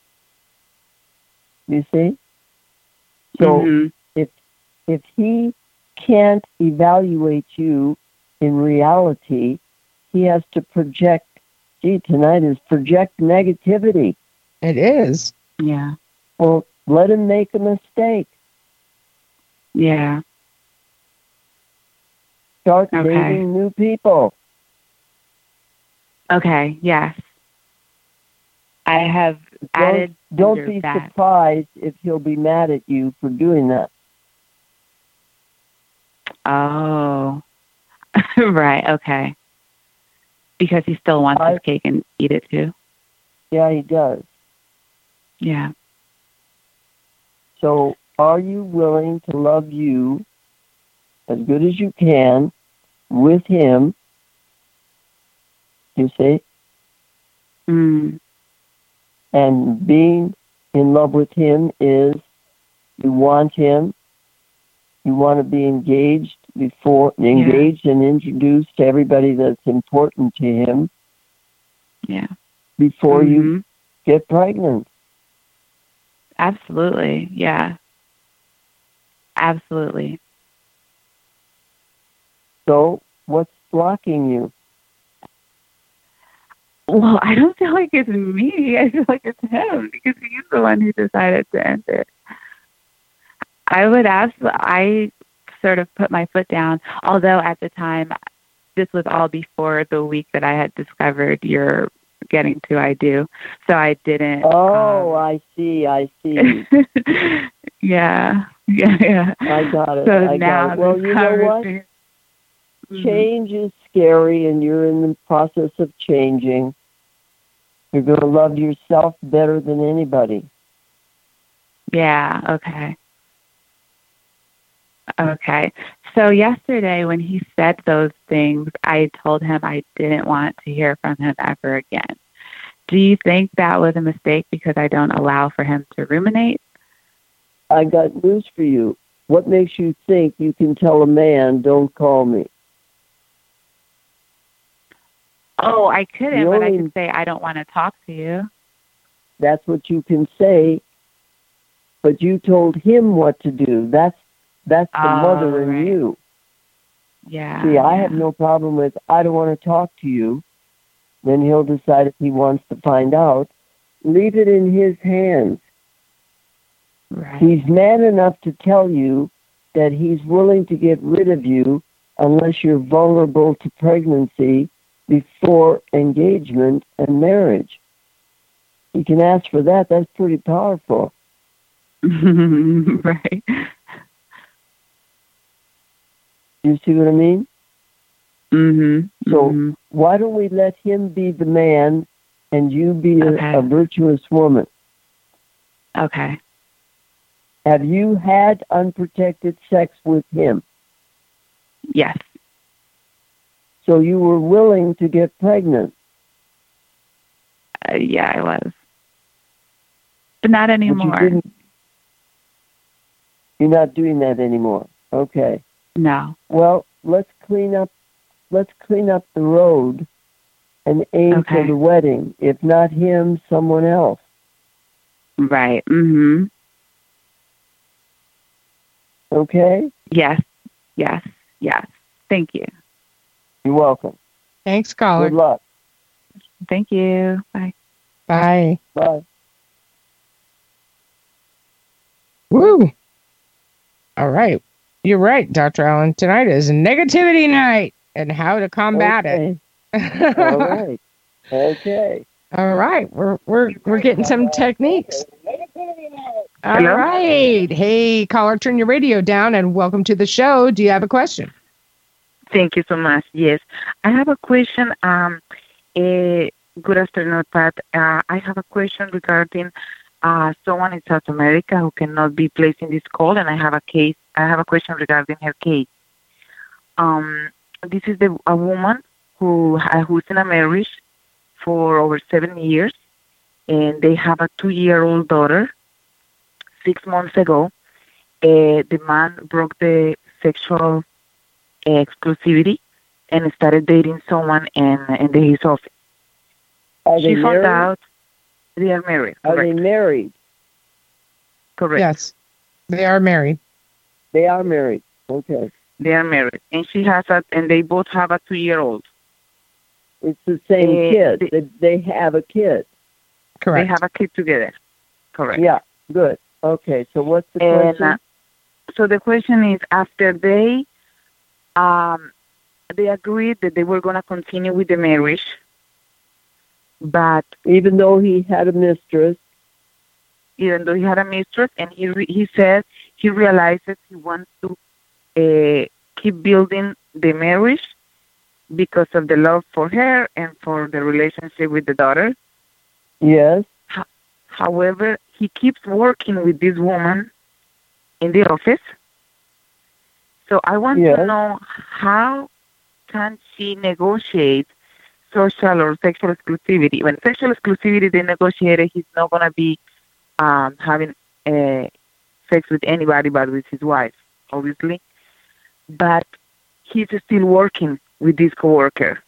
[SPEAKER 4] You see? So
[SPEAKER 7] Mhm.
[SPEAKER 4] if if he can't evaluate you in reality, he has to project. Gee, tonight is project negativity.
[SPEAKER 3] It is.
[SPEAKER 7] Yeah.
[SPEAKER 4] Well, let him make a mistake.
[SPEAKER 7] Yeah.
[SPEAKER 4] Start
[SPEAKER 7] Okay.
[SPEAKER 4] dating new people.
[SPEAKER 7] Okay. Yes. I have added.
[SPEAKER 4] Don't
[SPEAKER 7] under
[SPEAKER 4] be
[SPEAKER 7] that.
[SPEAKER 4] surprised if he'll be mad at you for doing that.
[SPEAKER 7] Oh. Right. Okay. Because he still wants
[SPEAKER 4] I-
[SPEAKER 7] his cake and eat it too.
[SPEAKER 4] Yeah, he does.
[SPEAKER 7] Yeah.
[SPEAKER 4] So are you willing to love you as good as you can with him? You see?
[SPEAKER 7] Mm.
[SPEAKER 4] And being in love with him is you want him, you want to be engaged before, engaged and introduced to everybody that's important to him
[SPEAKER 7] Yeah.
[SPEAKER 4] before you
[SPEAKER 7] Mhm.
[SPEAKER 4] get pregnant.
[SPEAKER 7] Absolutely. Yeah. Absolutely.
[SPEAKER 4] So what's blocking you?
[SPEAKER 7] Well, I don't feel like it's me. I feel like it's him because he's the one who decided to end it. I would ask, I sort of put my foot down, although at the time, this was all before the week that I had discovered your getting to I do. So I didn't.
[SPEAKER 4] Oh,
[SPEAKER 7] um,
[SPEAKER 4] I see, I see.
[SPEAKER 7] yeah. Yeah. Yeah.
[SPEAKER 4] I got it.
[SPEAKER 7] So
[SPEAKER 4] I
[SPEAKER 7] now
[SPEAKER 4] got it. Well,
[SPEAKER 7] this
[SPEAKER 4] you know what?
[SPEAKER 7] conversation- Mhm.
[SPEAKER 4] Change is scary, and you're in the process of changing. You're going to love yourself better than anybody.
[SPEAKER 7] Yeah, okay. Okay. So yesterday when he said those things, I told him I didn't want to hear from him ever again. Do you think that was a mistake because I don't allow for him to ruminate?
[SPEAKER 4] I got news for you. What makes you think you can tell a man, don't call me?
[SPEAKER 7] Oh, I couldn't,
[SPEAKER 4] The
[SPEAKER 7] but I
[SPEAKER 4] only-
[SPEAKER 7] could say I don't want to talk to you.
[SPEAKER 4] That's what you can say, but you told him what to do. That's that's the
[SPEAKER 7] Oh,
[SPEAKER 4] mother in
[SPEAKER 7] right.
[SPEAKER 4] you.
[SPEAKER 7] Yeah.
[SPEAKER 4] See, I
[SPEAKER 7] yeah.
[SPEAKER 4] have no problem with, I don't want to talk to you. Then he'll decide if he wants to find out. Leave it in his hands.
[SPEAKER 7] Right.
[SPEAKER 4] He's man enough to tell you that he's willing to get rid of you unless you're vulnerable to pregnancy before engagement and marriage. You can ask for that. That's pretty powerful.
[SPEAKER 7] Right.
[SPEAKER 4] You see what I mean?
[SPEAKER 7] Mhm.
[SPEAKER 4] So
[SPEAKER 7] mhm.
[SPEAKER 4] why don't we let him be the man and you be a,
[SPEAKER 7] Okay.
[SPEAKER 4] a virtuous woman?
[SPEAKER 7] Okay.
[SPEAKER 4] Have you had unprotected sex with him?
[SPEAKER 7] Yes.
[SPEAKER 4] So you were willing to get pregnant.
[SPEAKER 7] Uh, yeah, I was. But not
[SPEAKER 4] But
[SPEAKER 7] anymore.
[SPEAKER 4] you didn't. You're not doing that anymore. Okay.
[SPEAKER 7] No.
[SPEAKER 4] Well, let's clean up. Let's clean up the road and aim
[SPEAKER 7] Okay.
[SPEAKER 4] for the wedding. If not him, someone else.
[SPEAKER 7] Right. Mhm.
[SPEAKER 4] Okay.
[SPEAKER 7] Yes, yes, yes. Thank you.
[SPEAKER 4] You're welcome.
[SPEAKER 3] Thanks, caller.
[SPEAKER 4] Good luck.
[SPEAKER 7] Thank you. Bye.
[SPEAKER 3] Bye.
[SPEAKER 4] Bye.
[SPEAKER 3] Woo. All right. You're right, Doctor Allen. Tonight is negativity night and how to combat
[SPEAKER 4] Okay.
[SPEAKER 3] it.
[SPEAKER 4] All right. Okay.
[SPEAKER 3] All right. We're we're we're getting some techniques. All
[SPEAKER 7] Hello?
[SPEAKER 3] right. Hey, caller, turn your radio down and welcome to the show. Do you have a question?
[SPEAKER 7] Thank you so much. Yes, I have a question. Um, uh, good afternoon, Pat. Uh, I have a question regarding uh, someone in South America who cannot be placed in this call, and I have a case. I have a question regarding her case. Um, this is the, a woman who uh, who's in a marriage for over seven years, and they have a two-year-old daughter. Six months ago, uh, the man broke the sexual uh, exclusivity and started dating someone in, in the, his office.
[SPEAKER 4] Are
[SPEAKER 7] She
[SPEAKER 4] they
[SPEAKER 7] found
[SPEAKER 4] married?
[SPEAKER 7] out they are married.
[SPEAKER 4] Are they
[SPEAKER 7] Correct.
[SPEAKER 4] married?
[SPEAKER 7] Correct.
[SPEAKER 3] Yes. They are married.
[SPEAKER 4] They are married. Okay.
[SPEAKER 7] They are married, and she has a, and they both have a two-year-old.
[SPEAKER 4] It's the same
[SPEAKER 7] Uh,
[SPEAKER 4] kid.
[SPEAKER 7] the-
[SPEAKER 4] They, they have a kid.
[SPEAKER 3] Correct.
[SPEAKER 7] They have a kid together. Correct.
[SPEAKER 4] Yeah. Good. Okay. So what's the
[SPEAKER 7] And
[SPEAKER 4] question?
[SPEAKER 7] uh, so the question is, after they um, they agreed that they were going to continue with the marriage, but
[SPEAKER 4] Even though he had a mistress,
[SPEAKER 7] even though he had a mistress, and he re- he said he realizes he wants to uh, keep building the marriage because of the love for her and for the relationship with the daughter.
[SPEAKER 4] yes.
[SPEAKER 7] However, he keeps working with this woman in the office. So I want
[SPEAKER 4] Yes.
[SPEAKER 7] to know, how can she negotiate social or sexual exclusivity? When sexual exclusivity they negotiated, he's not going to be um, having uh, sex with anybody but with his wife, obviously. But he's still working with this coworker.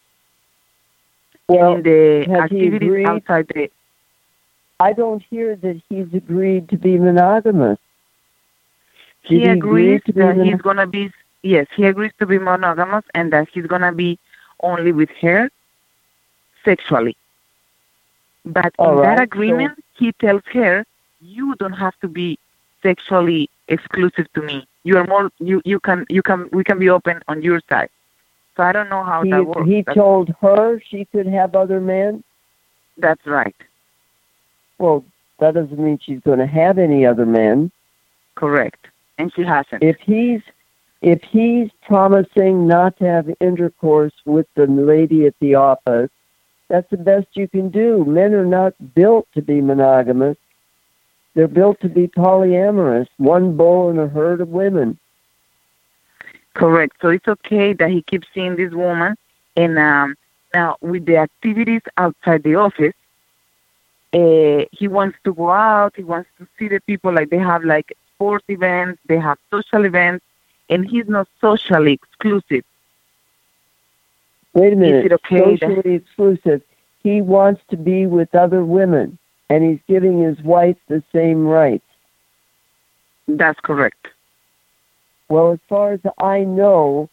[SPEAKER 4] Well,
[SPEAKER 7] and in the
[SPEAKER 4] has he
[SPEAKER 7] activities
[SPEAKER 4] agreed?
[SPEAKER 7] outside the
[SPEAKER 4] I don't hear that he's agreed to be monogamous.
[SPEAKER 7] he
[SPEAKER 4] Did he agree
[SPEAKER 7] agrees
[SPEAKER 4] to be
[SPEAKER 7] that
[SPEAKER 4] mono-
[SPEAKER 7] he's gonna be yes, he agrees to be monogamous and that he's gonna be only with her sexually. But
[SPEAKER 4] All
[SPEAKER 7] in
[SPEAKER 4] right,
[SPEAKER 7] that
[SPEAKER 4] so-
[SPEAKER 7] agreement, he tells her, "You don't have to be sexually exclusive to me. You are more. You you can you can we can be open on your side." So I don't know how
[SPEAKER 4] He,
[SPEAKER 7] that works.
[SPEAKER 4] he
[SPEAKER 7] That's,
[SPEAKER 4] told her she could have other men.
[SPEAKER 7] that's right.
[SPEAKER 4] Well, that doesn't mean she's going to have any other men.
[SPEAKER 7] Correct. And she hasn't.
[SPEAKER 4] If he's if he's promising not to have intercourse with the lady at the office, that's the best you can do. Men are not built to be monogamous. They're built to be polyamorous, one bull in a herd of women.
[SPEAKER 7] Correct. So it's okay that he keeps seeing this woman. And um, now with the activities outside the office, uh, he wants to go out. He wants to see the people. Like they have like sports events, they have social events, and he's not socially exclusive.
[SPEAKER 4] Wait a minute.
[SPEAKER 7] it okay that-
[SPEAKER 4] Socially exclusive. He wants to be with other women, and he's giving his wife the same rights.
[SPEAKER 7] That's correct.
[SPEAKER 4] Well, as far as I know,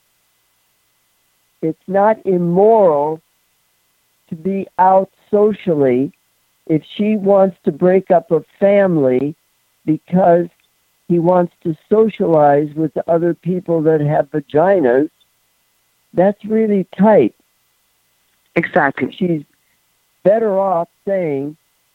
[SPEAKER 4] it's not immoral to be out socially if she wants to break up a family because he wants to socialize with the other people that have vaginas. That's really tight.
[SPEAKER 7] Exactly.
[SPEAKER 4] She's better off saying,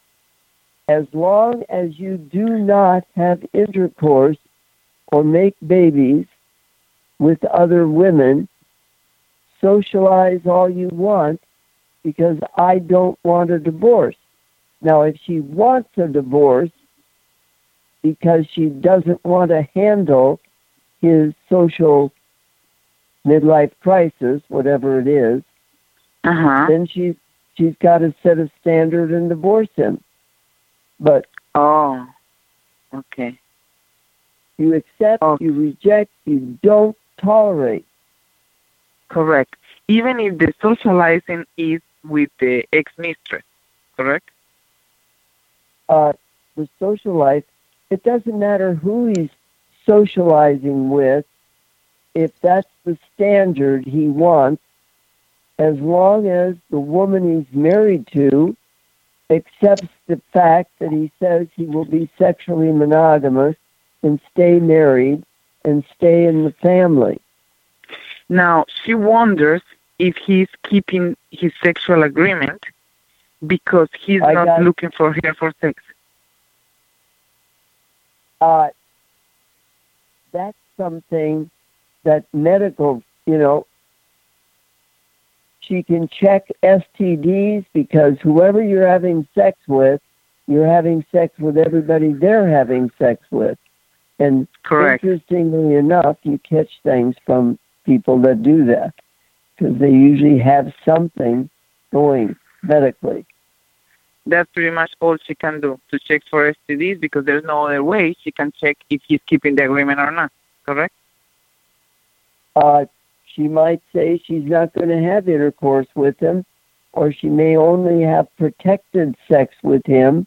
[SPEAKER 4] as long as you do not have intercourse or make babies with other women, socialize all you want because I don't want a divorce. Now, if she wants a divorce because she doesn't want to handle his social midlife crisis, whatever it is,
[SPEAKER 7] Uh-huh.
[SPEAKER 4] then she's she's got to set a standard and divorce him. But
[SPEAKER 7] Oh, okay.
[SPEAKER 4] you accept,
[SPEAKER 7] Oh.
[SPEAKER 4] you reject, you don't tolerate.
[SPEAKER 7] Correct. Even if the socializing is with the ex-mistress, correct?
[SPEAKER 4] Uh, the social life, it doesn't matter who he's socializing with if that's the standard he wants, as long as the woman he's married to accepts the fact that he says he will be sexually monogamous and stay married and stay in the family.
[SPEAKER 8] Now, she wonders if he's keeping his sexual agreement because he's
[SPEAKER 4] I
[SPEAKER 8] not
[SPEAKER 4] got-
[SPEAKER 8] looking for her for sex.
[SPEAKER 4] Uh, that's something that medical, you know, she can check S T Ds because whoever you're having sex with, you're having sex with everybody they're having sex with. And
[SPEAKER 8] Correct.
[SPEAKER 4] interestingly enough, you catch things from people that do that because they usually have something going medically.
[SPEAKER 8] That's pretty much all she can do, to check for S T Ds, because there's no other way she can check if he's keeping the agreement or not. Correct?
[SPEAKER 4] Uh, she might say she's not going to have intercourse with him, or she may only have protected sex with him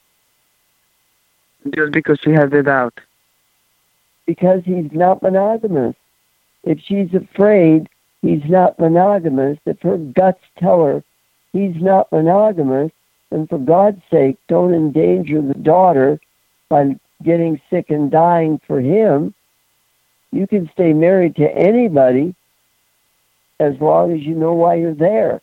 [SPEAKER 8] Just because she has the doubt.
[SPEAKER 4] because he's not monogamous. If she's afraid he's not monogamous, if her guts tell her he's not monogamous, then for God's sake, don't endanger the daughter by getting sick and dying for him. You can stay married to anybody as long as you know why you're there.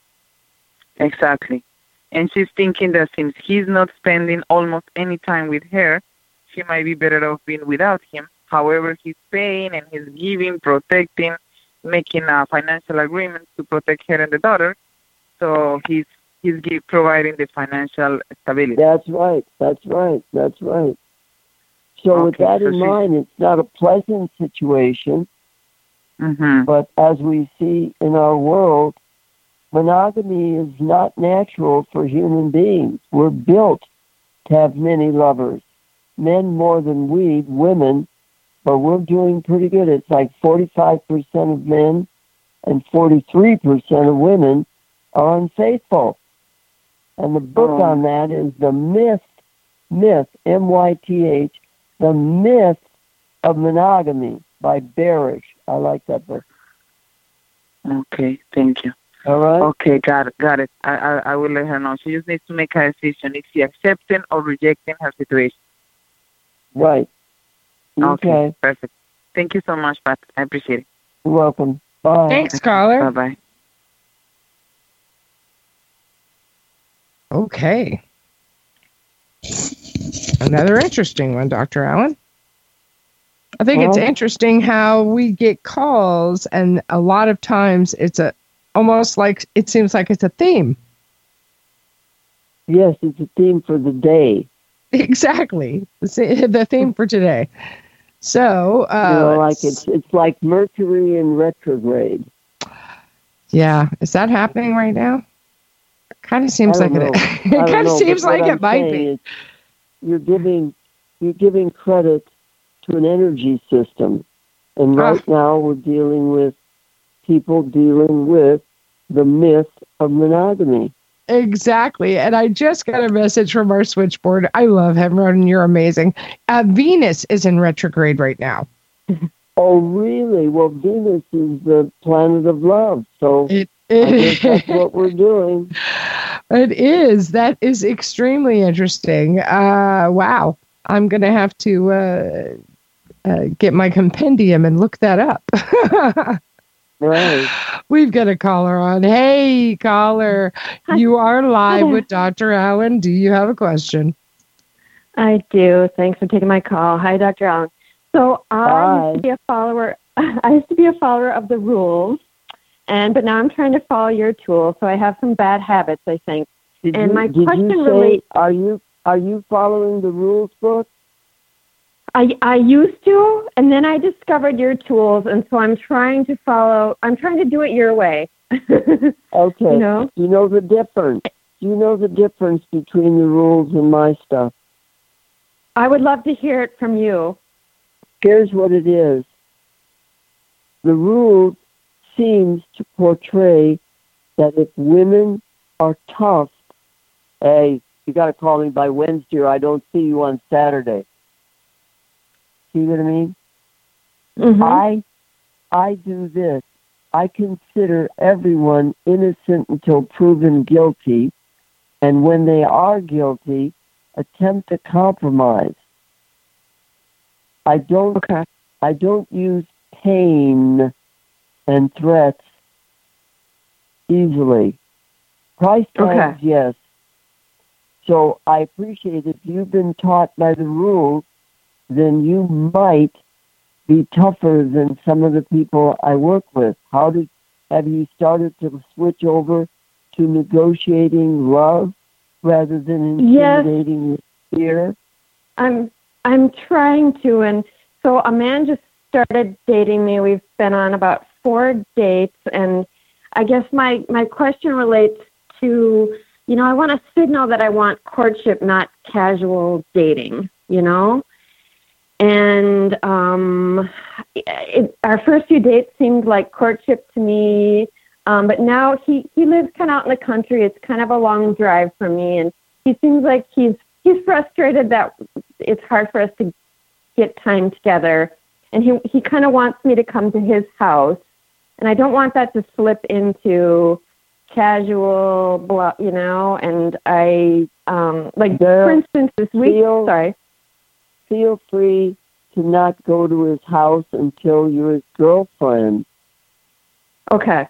[SPEAKER 8] Exactly. And she's thinking that since he's not spending almost any time with her, she might be better off being without him. However, he's paying and he's giving, protecting, making a financial agreement to protect her and the daughter. So he's he's give, providing the financial stability.
[SPEAKER 4] That's right. That's right. That's right. So with
[SPEAKER 8] Okay,
[SPEAKER 4] that
[SPEAKER 8] so
[SPEAKER 4] in
[SPEAKER 8] she-
[SPEAKER 4] mind, it's not a pleasant situation,
[SPEAKER 8] Mm-hmm.
[SPEAKER 4] but as we see in our world, monogamy is not natural for human beings. We're built to have many lovers. Men more than we, women, but we're doing pretty good. It's like forty-five percent of men and forty-three percent of women are unfaithful. And the book
[SPEAKER 8] Oh.
[SPEAKER 4] on that is The Myth, Myth, M Y T H, The Myth of Monogamy by Barish. I like that book.
[SPEAKER 8] Okay, thank you.
[SPEAKER 4] All right?
[SPEAKER 8] Okay, got it, got it. I, I I will let her know. She just needs to make a decision if she accepting or rejecting her situation.
[SPEAKER 4] Right.
[SPEAKER 8] Okay,
[SPEAKER 4] Okay.
[SPEAKER 8] perfect. Thank you so much, Pat. I appreciate it.
[SPEAKER 4] You're welcome. Bye.
[SPEAKER 3] Thanks, caller.
[SPEAKER 8] Bye bye.
[SPEAKER 3] Okay. Another interesting one, Doctor Allen. I think it's
[SPEAKER 4] Well-
[SPEAKER 3] interesting how we get calls, and a lot of times it's a almost like it seems like it's a theme.
[SPEAKER 4] Yes, it's a theme for the day.
[SPEAKER 3] Exactly. The sa- the theme for today. So, uh,
[SPEAKER 4] You know, like
[SPEAKER 3] let's-
[SPEAKER 4] it's it's like Mercury in retrograde.
[SPEAKER 3] yeah, is that happening right now? Kind of seems
[SPEAKER 4] I
[SPEAKER 3] like
[SPEAKER 4] don't
[SPEAKER 3] it.
[SPEAKER 4] know.
[SPEAKER 3] It
[SPEAKER 4] I don't
[SPEAKER 3] kind of
[SPEAKER 4] know,
[SPEAKER 3] seems
[SPEAKER 4] but what
[SPEAKER 3] like
[SPEAKER 4] I'm
[SPEAKER 3] it might
[SPEAKER 4] saying
[SPEAKER 3] be.
[SPEAKER 4] is You're giving you're giving credit to an energy system, and right
[SPEAKER 3] Ah.
[SPEAKER 4] now we're dealing with people dealing with the myth of monogamy.
[SPEAKER 3] Exactly. And I just got a message from our switchboard. I love him, Ronan. You're amazing. Uh, Venus is in retrograde right now.
[SPEAKER 4] Oh, really? Well, Venus is the planet of love, so
[SPEAKER 3] It,
[SPEAKER 4] I guess that's what we're doing.
[SPEAKER 3] it is. That is extremely interesting. Uh, wow. I'm going to have to uh, uh, get my compendium and look that up.
[SPEAKER 4] Right.
[SPEAKER 3] We've got a caller on. Hey, caller. You are live
[SPEAKER 6] Hi.
[SPEAKER 3] with Doctor Allen. Do you have a question?
[SPEAKER 6] I do. Thanks for taking my call. Hi, Doctor Allen. So I
[SPEAKER 4] Hi.
[SPEAKER 6] used to be a follower. I used to be a follower of the rules, and but now I'm trying to follow your tools. So I have some bad habits, I think.
[SPEAKER 4] Did
[SPEAKER 6] And
[SPEAKER 4] you,
[SPEAKER 6] my
[SPEAKER 4] did
[SPEAKER 6] question
[SPEAKER 4] you say,
[SPEAKER 6] relates-
[SPEAKER 4] are you are you following the rules book?
[SPEAKER 6] I I used to, and then I discovered your tools, and so I'm trying to follow. I'm trying to do it your way.
[SPEAKER 4] Okay.
[SPEAKER 6] You know?
[SPEAKER 4] You know the difference. You know the difference between the rules and my stuff.
[SPEAKER 6] I would love to hear it from you.
[SPEAKER 4] Here's what it is. The rules seems to portray that if women are tough, hey, you got to call me by Wednesday or I don't see you on Saturday. See what I mean?
[SPEAKER 6] Mhm.
[SPEAKER 4] I I do this. I consider everyone innocent until proven guilty, and when they are guilty, attempt to compromise. I don't
[SPEAKER 6] Okay.
[SPEAKER 4] I don't use pain and threats easily. Price tags,
[SPEAKER 6] Okay.
[SPEAKER 4] yes. So I appreciate if you've been taught by the rules, then you might be tougher than some of the people I work with. How did have you started to switch over to negotiating love rather than
[SPEAKER 6] Yes.
[SPEAKER 4] intimidating with fear?
[SPEAKER 6] I'm I'm trying to, and so a man just started dating me. We've been on about four dates, and I guess my my question relates to, you know, I want to signal that I want courtship, not casual dating, you know? And um, it, our first few dates seemed like courtship to me, um, but now he, he lives kind of out in the country. It's kind of a long drive for me, and he seems like he's he's frustrated that it's hard for us to get time together. And he he kind of wants me to come to his house, and I don't want that to slip into casual, blah, you know. And I um, like
[SPEAKER 4] Girl,
[SPEAKER 6] for instance, this week.
[SPEAKER 4] feel-
[SPEAKER 6] Sorry.
[SPEAKER 4] Feel free to not go to his house until you're his girlfriend.
[SPEAKER 6] Okay.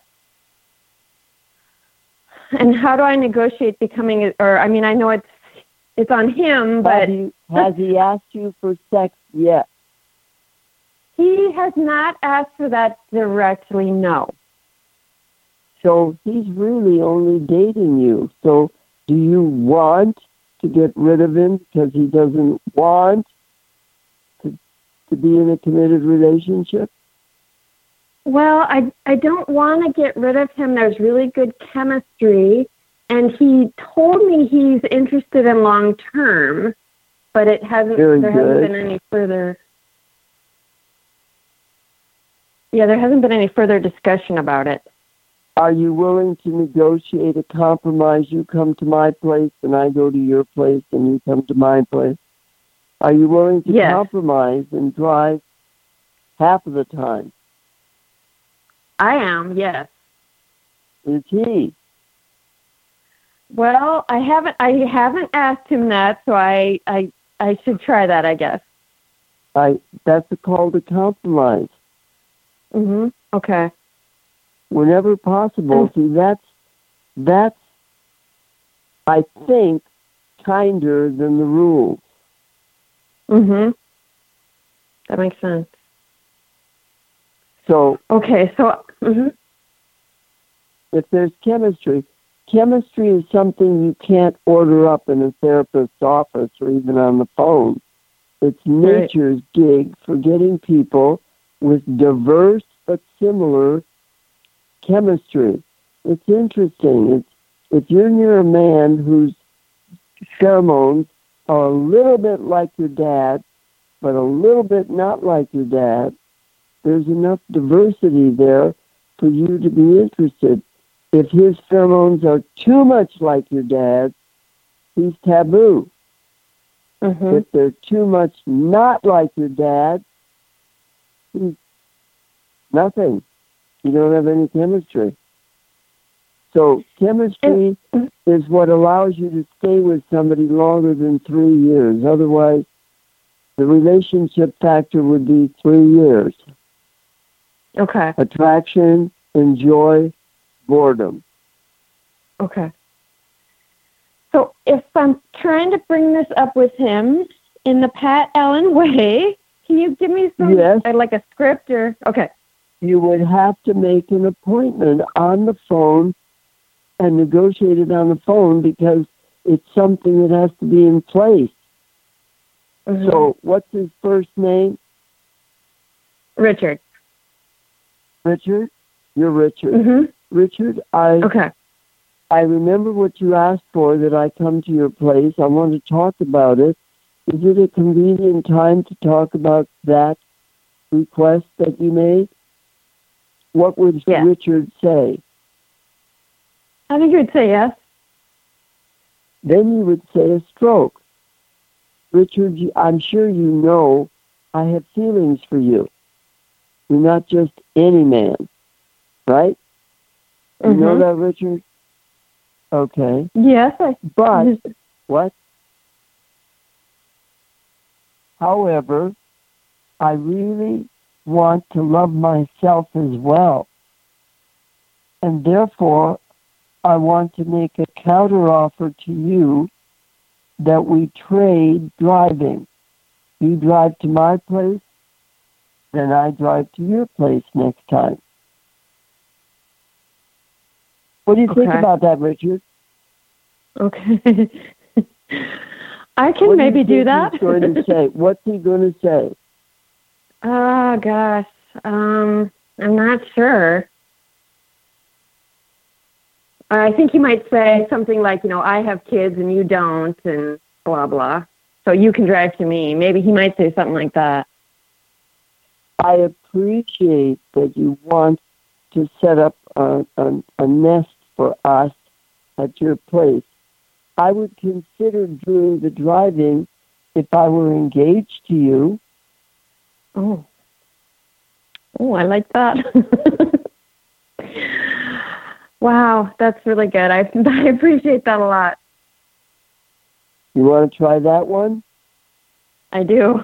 [SPEAKER 6] And how do I negotiate becoming? a- Or I mean, I know it's it's on him, but
[SPEAKER 4] Have you, has he asked you for sex yet?
[SPEAKER 6] he has not asked for that directly. No.
[SPEAKER 4] So he's really only dating you. So do you want to get rid of him because he doesn't want to, to be in a committed relationship?
[SPEAKER 6] Well, I I don't want to get rid of him. There's really good chemistry, and he told me he's interested in long term, but it hasn't.
[SPEAKER 4] Very
[SPEAKER 6] there
[SPEAKER 4] good.
[SPEAKER 6] hasn't been any further. Yeah, there hasn't been any further discussion about it.
[SPEAKER 4] Are you willing to negotiate a compromise? You come to my place and I go to your place and you come to my place. Are you willing to
[SPEAKER 6] Yes.
[SPEAKER 4] compromise and drive half of the time?
[SPEAKER 6] I am, yes.
[SPEAKER 4] Is he?
[SPEAKER 6] Well, I haven't. I haven't asked him that, so I I I should try that, I guess.
[SPEAKER 4] I, that's a call to compromise.
[SPEAKER 6] Mhm. Okay.
[SPEAKER 4] Whenever possible. See, that's, that's, I think, kinder than the rules.
[SPEAKER 6] Mhm. That makes sense.
[SPEAKER 4] So
[SPEAKER 6] Okay, so mhm.
[SPEAKER 4] if there's chemistry, chemistry is something you can't order up in a therapist's office or even on the phone. It's nature's gig for getting people with diverse but similar chemistry. It's interesting. It's, if you're near a man whose pheromones are a little bit like your dad, but a little bit not like your dad, there's enough diversity there for you to be interested. If his pheromones are too much like your dad, he's taboo.
[SPEAKER 6] Mhm.
[SPEAKER 4] If they're too much not like your dad, he's nothing. You don't have any chemistry. So chemistry
[SPEAKER 6] And-
[SPEAKER 4] is what allows you to stay with somebody longer than three years. Otherwise, the relationship factor would be three years.
[SPEAKER 6] Okay.
[SPEAKER 4] Attraction, enjoy, boredom.
[SPEAKER 6] Okay. So if I'm trying to bring this up with him in the Pat Allen way, can you give me some,
[SPEAKER 4] Yes.
[SPEAKER 6] uh, like a script or, okay.
[SPEAKER 4] You would have to make an appointment on the phone and negotiate it on the phone because it's something that has to be in place.
[SPEAKER 6] Mhm.
[SPEAKER 4] So what's his first name?
[SPEAKER 6] Richard.
[SPEAKER 4] Richard? You're Richard.
[SPEAKER 6] hmm
[SPEAKER 4] Richard, I
[SPEAKER 6] Okay.
[SPEAKER 4] I remember what you asked for, that I come to your place. I want to talk about it. Is it a convenient time to talk about that request that you made? What would
[SPEAKER 6] Yeah.
[SPEAKER 4] Richard say?
[SPEAKER 6] I think you would say yes.
[SPEAKER 4] Then you would say a stroke. Richard, you- I'm sure you know I have feelings for you. You're not just any man, right? You
[SPEAKER 6] Mm-hmm.
[SPEAKER 4] know that, Richard? Okay.
[SPEAKER 6] Yes, I.
[SPEAKER 4] But, what? However, I really want to love myself as well. And therefore, I want to make a counteroffer to you that we trade driving. You drive to my place, then I drive to your place next time. What do you think
[SPEAKER 6] Okay.
[SPEAKER 4] about that, Richard?
[SPEAKER 6] Okay. I can
[SPEAKER 4] What do
[SPEAKER 6] maybe
[SPEAKER 4] you
[SPEAKER 6] do
[SPEAKER 4] think
[SPEAKER 6] that.
[SPEAKER 4] He's going to say? What's he going to say?
[SPEAKER 6] Oh gosh, um, I'm not sure. I think he might say something like, you know, I have kids and you don't, and blah blah. So you can drive to me. Maybe he might say something like that.
[SPEAKER 4] I appreciate that you want to set up a, a, a nest for us at your place. I would consider doing the driving if I were engaged to you.
[SPEAKER 6] Oh, oh, I like that. Wow, that's really good. I I appreciate that a lot.
[SPEAKER 4] You want to try that one?
[SPEAKER 6] I do.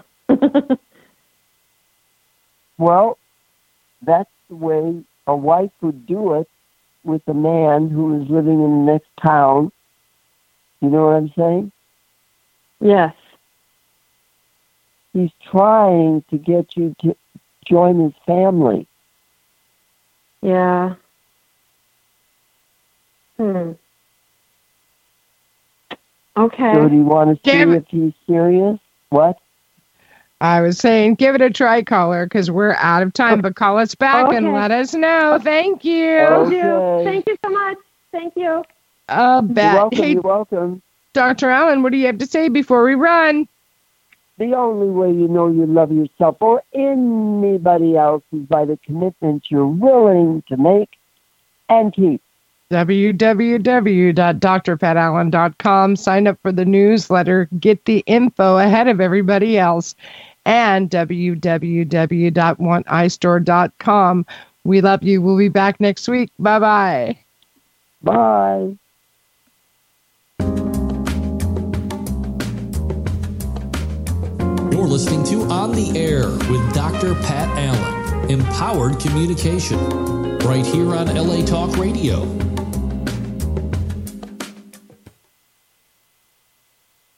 [SPEAKER 4] Well, that's the way a wife would do it with a man who is living in the next town. You know what I'm saying?
[SPEAKER 6] Yes.
[SPEAKER 4] He's trying to get you to join his family.
[SPEAKER 6] Yeah. Hmm. Okay.
[SPEAKER 4] So do you want to see
[SPEAKER 3] Damn it.
[SPEAKER 4] if he's serious? What?
[SPEAKER 3] I was saying, give it a try, caller, because we're out of time. But call us back and
[SPEAKER 6] Okay.
[SPEAKER 3] let us know. Thank you.
[SPEAKER 4] Oh.
[SPEAKER 6] Thank you.
[SPEAKER 4] Okay.
[SPEAKER 6] Thank you so much. Thank you.
[SPEAKER 3] Uh,
[SPEAKER 4] You're
[SPEAKER 3] bet.
[SPEAKER 4] welcome.
[SPEAKER 3] Hey,
[SPEAKER 4] You're welcome.
[SPEAKER 3] Doctor Allen, what do you have to say before we run?
[SPEAKER 4] The only way you know you love yourself or anybody else is by the commitment you're willing to make and keep.
[SPEAKER 3] w w w dot dr pat allen dot com. Sign up for the newsletter. Get the info ahead of everybody else. And w w w dot want i store dot com. We love you. We'll be back next week. Bye-bye.
[SPEAKER 4] Bye.
[SPEAKER 2] You're listening to On the Air with Doctor Pat Allen. Empowered communication. Right here on L A Talk Radio.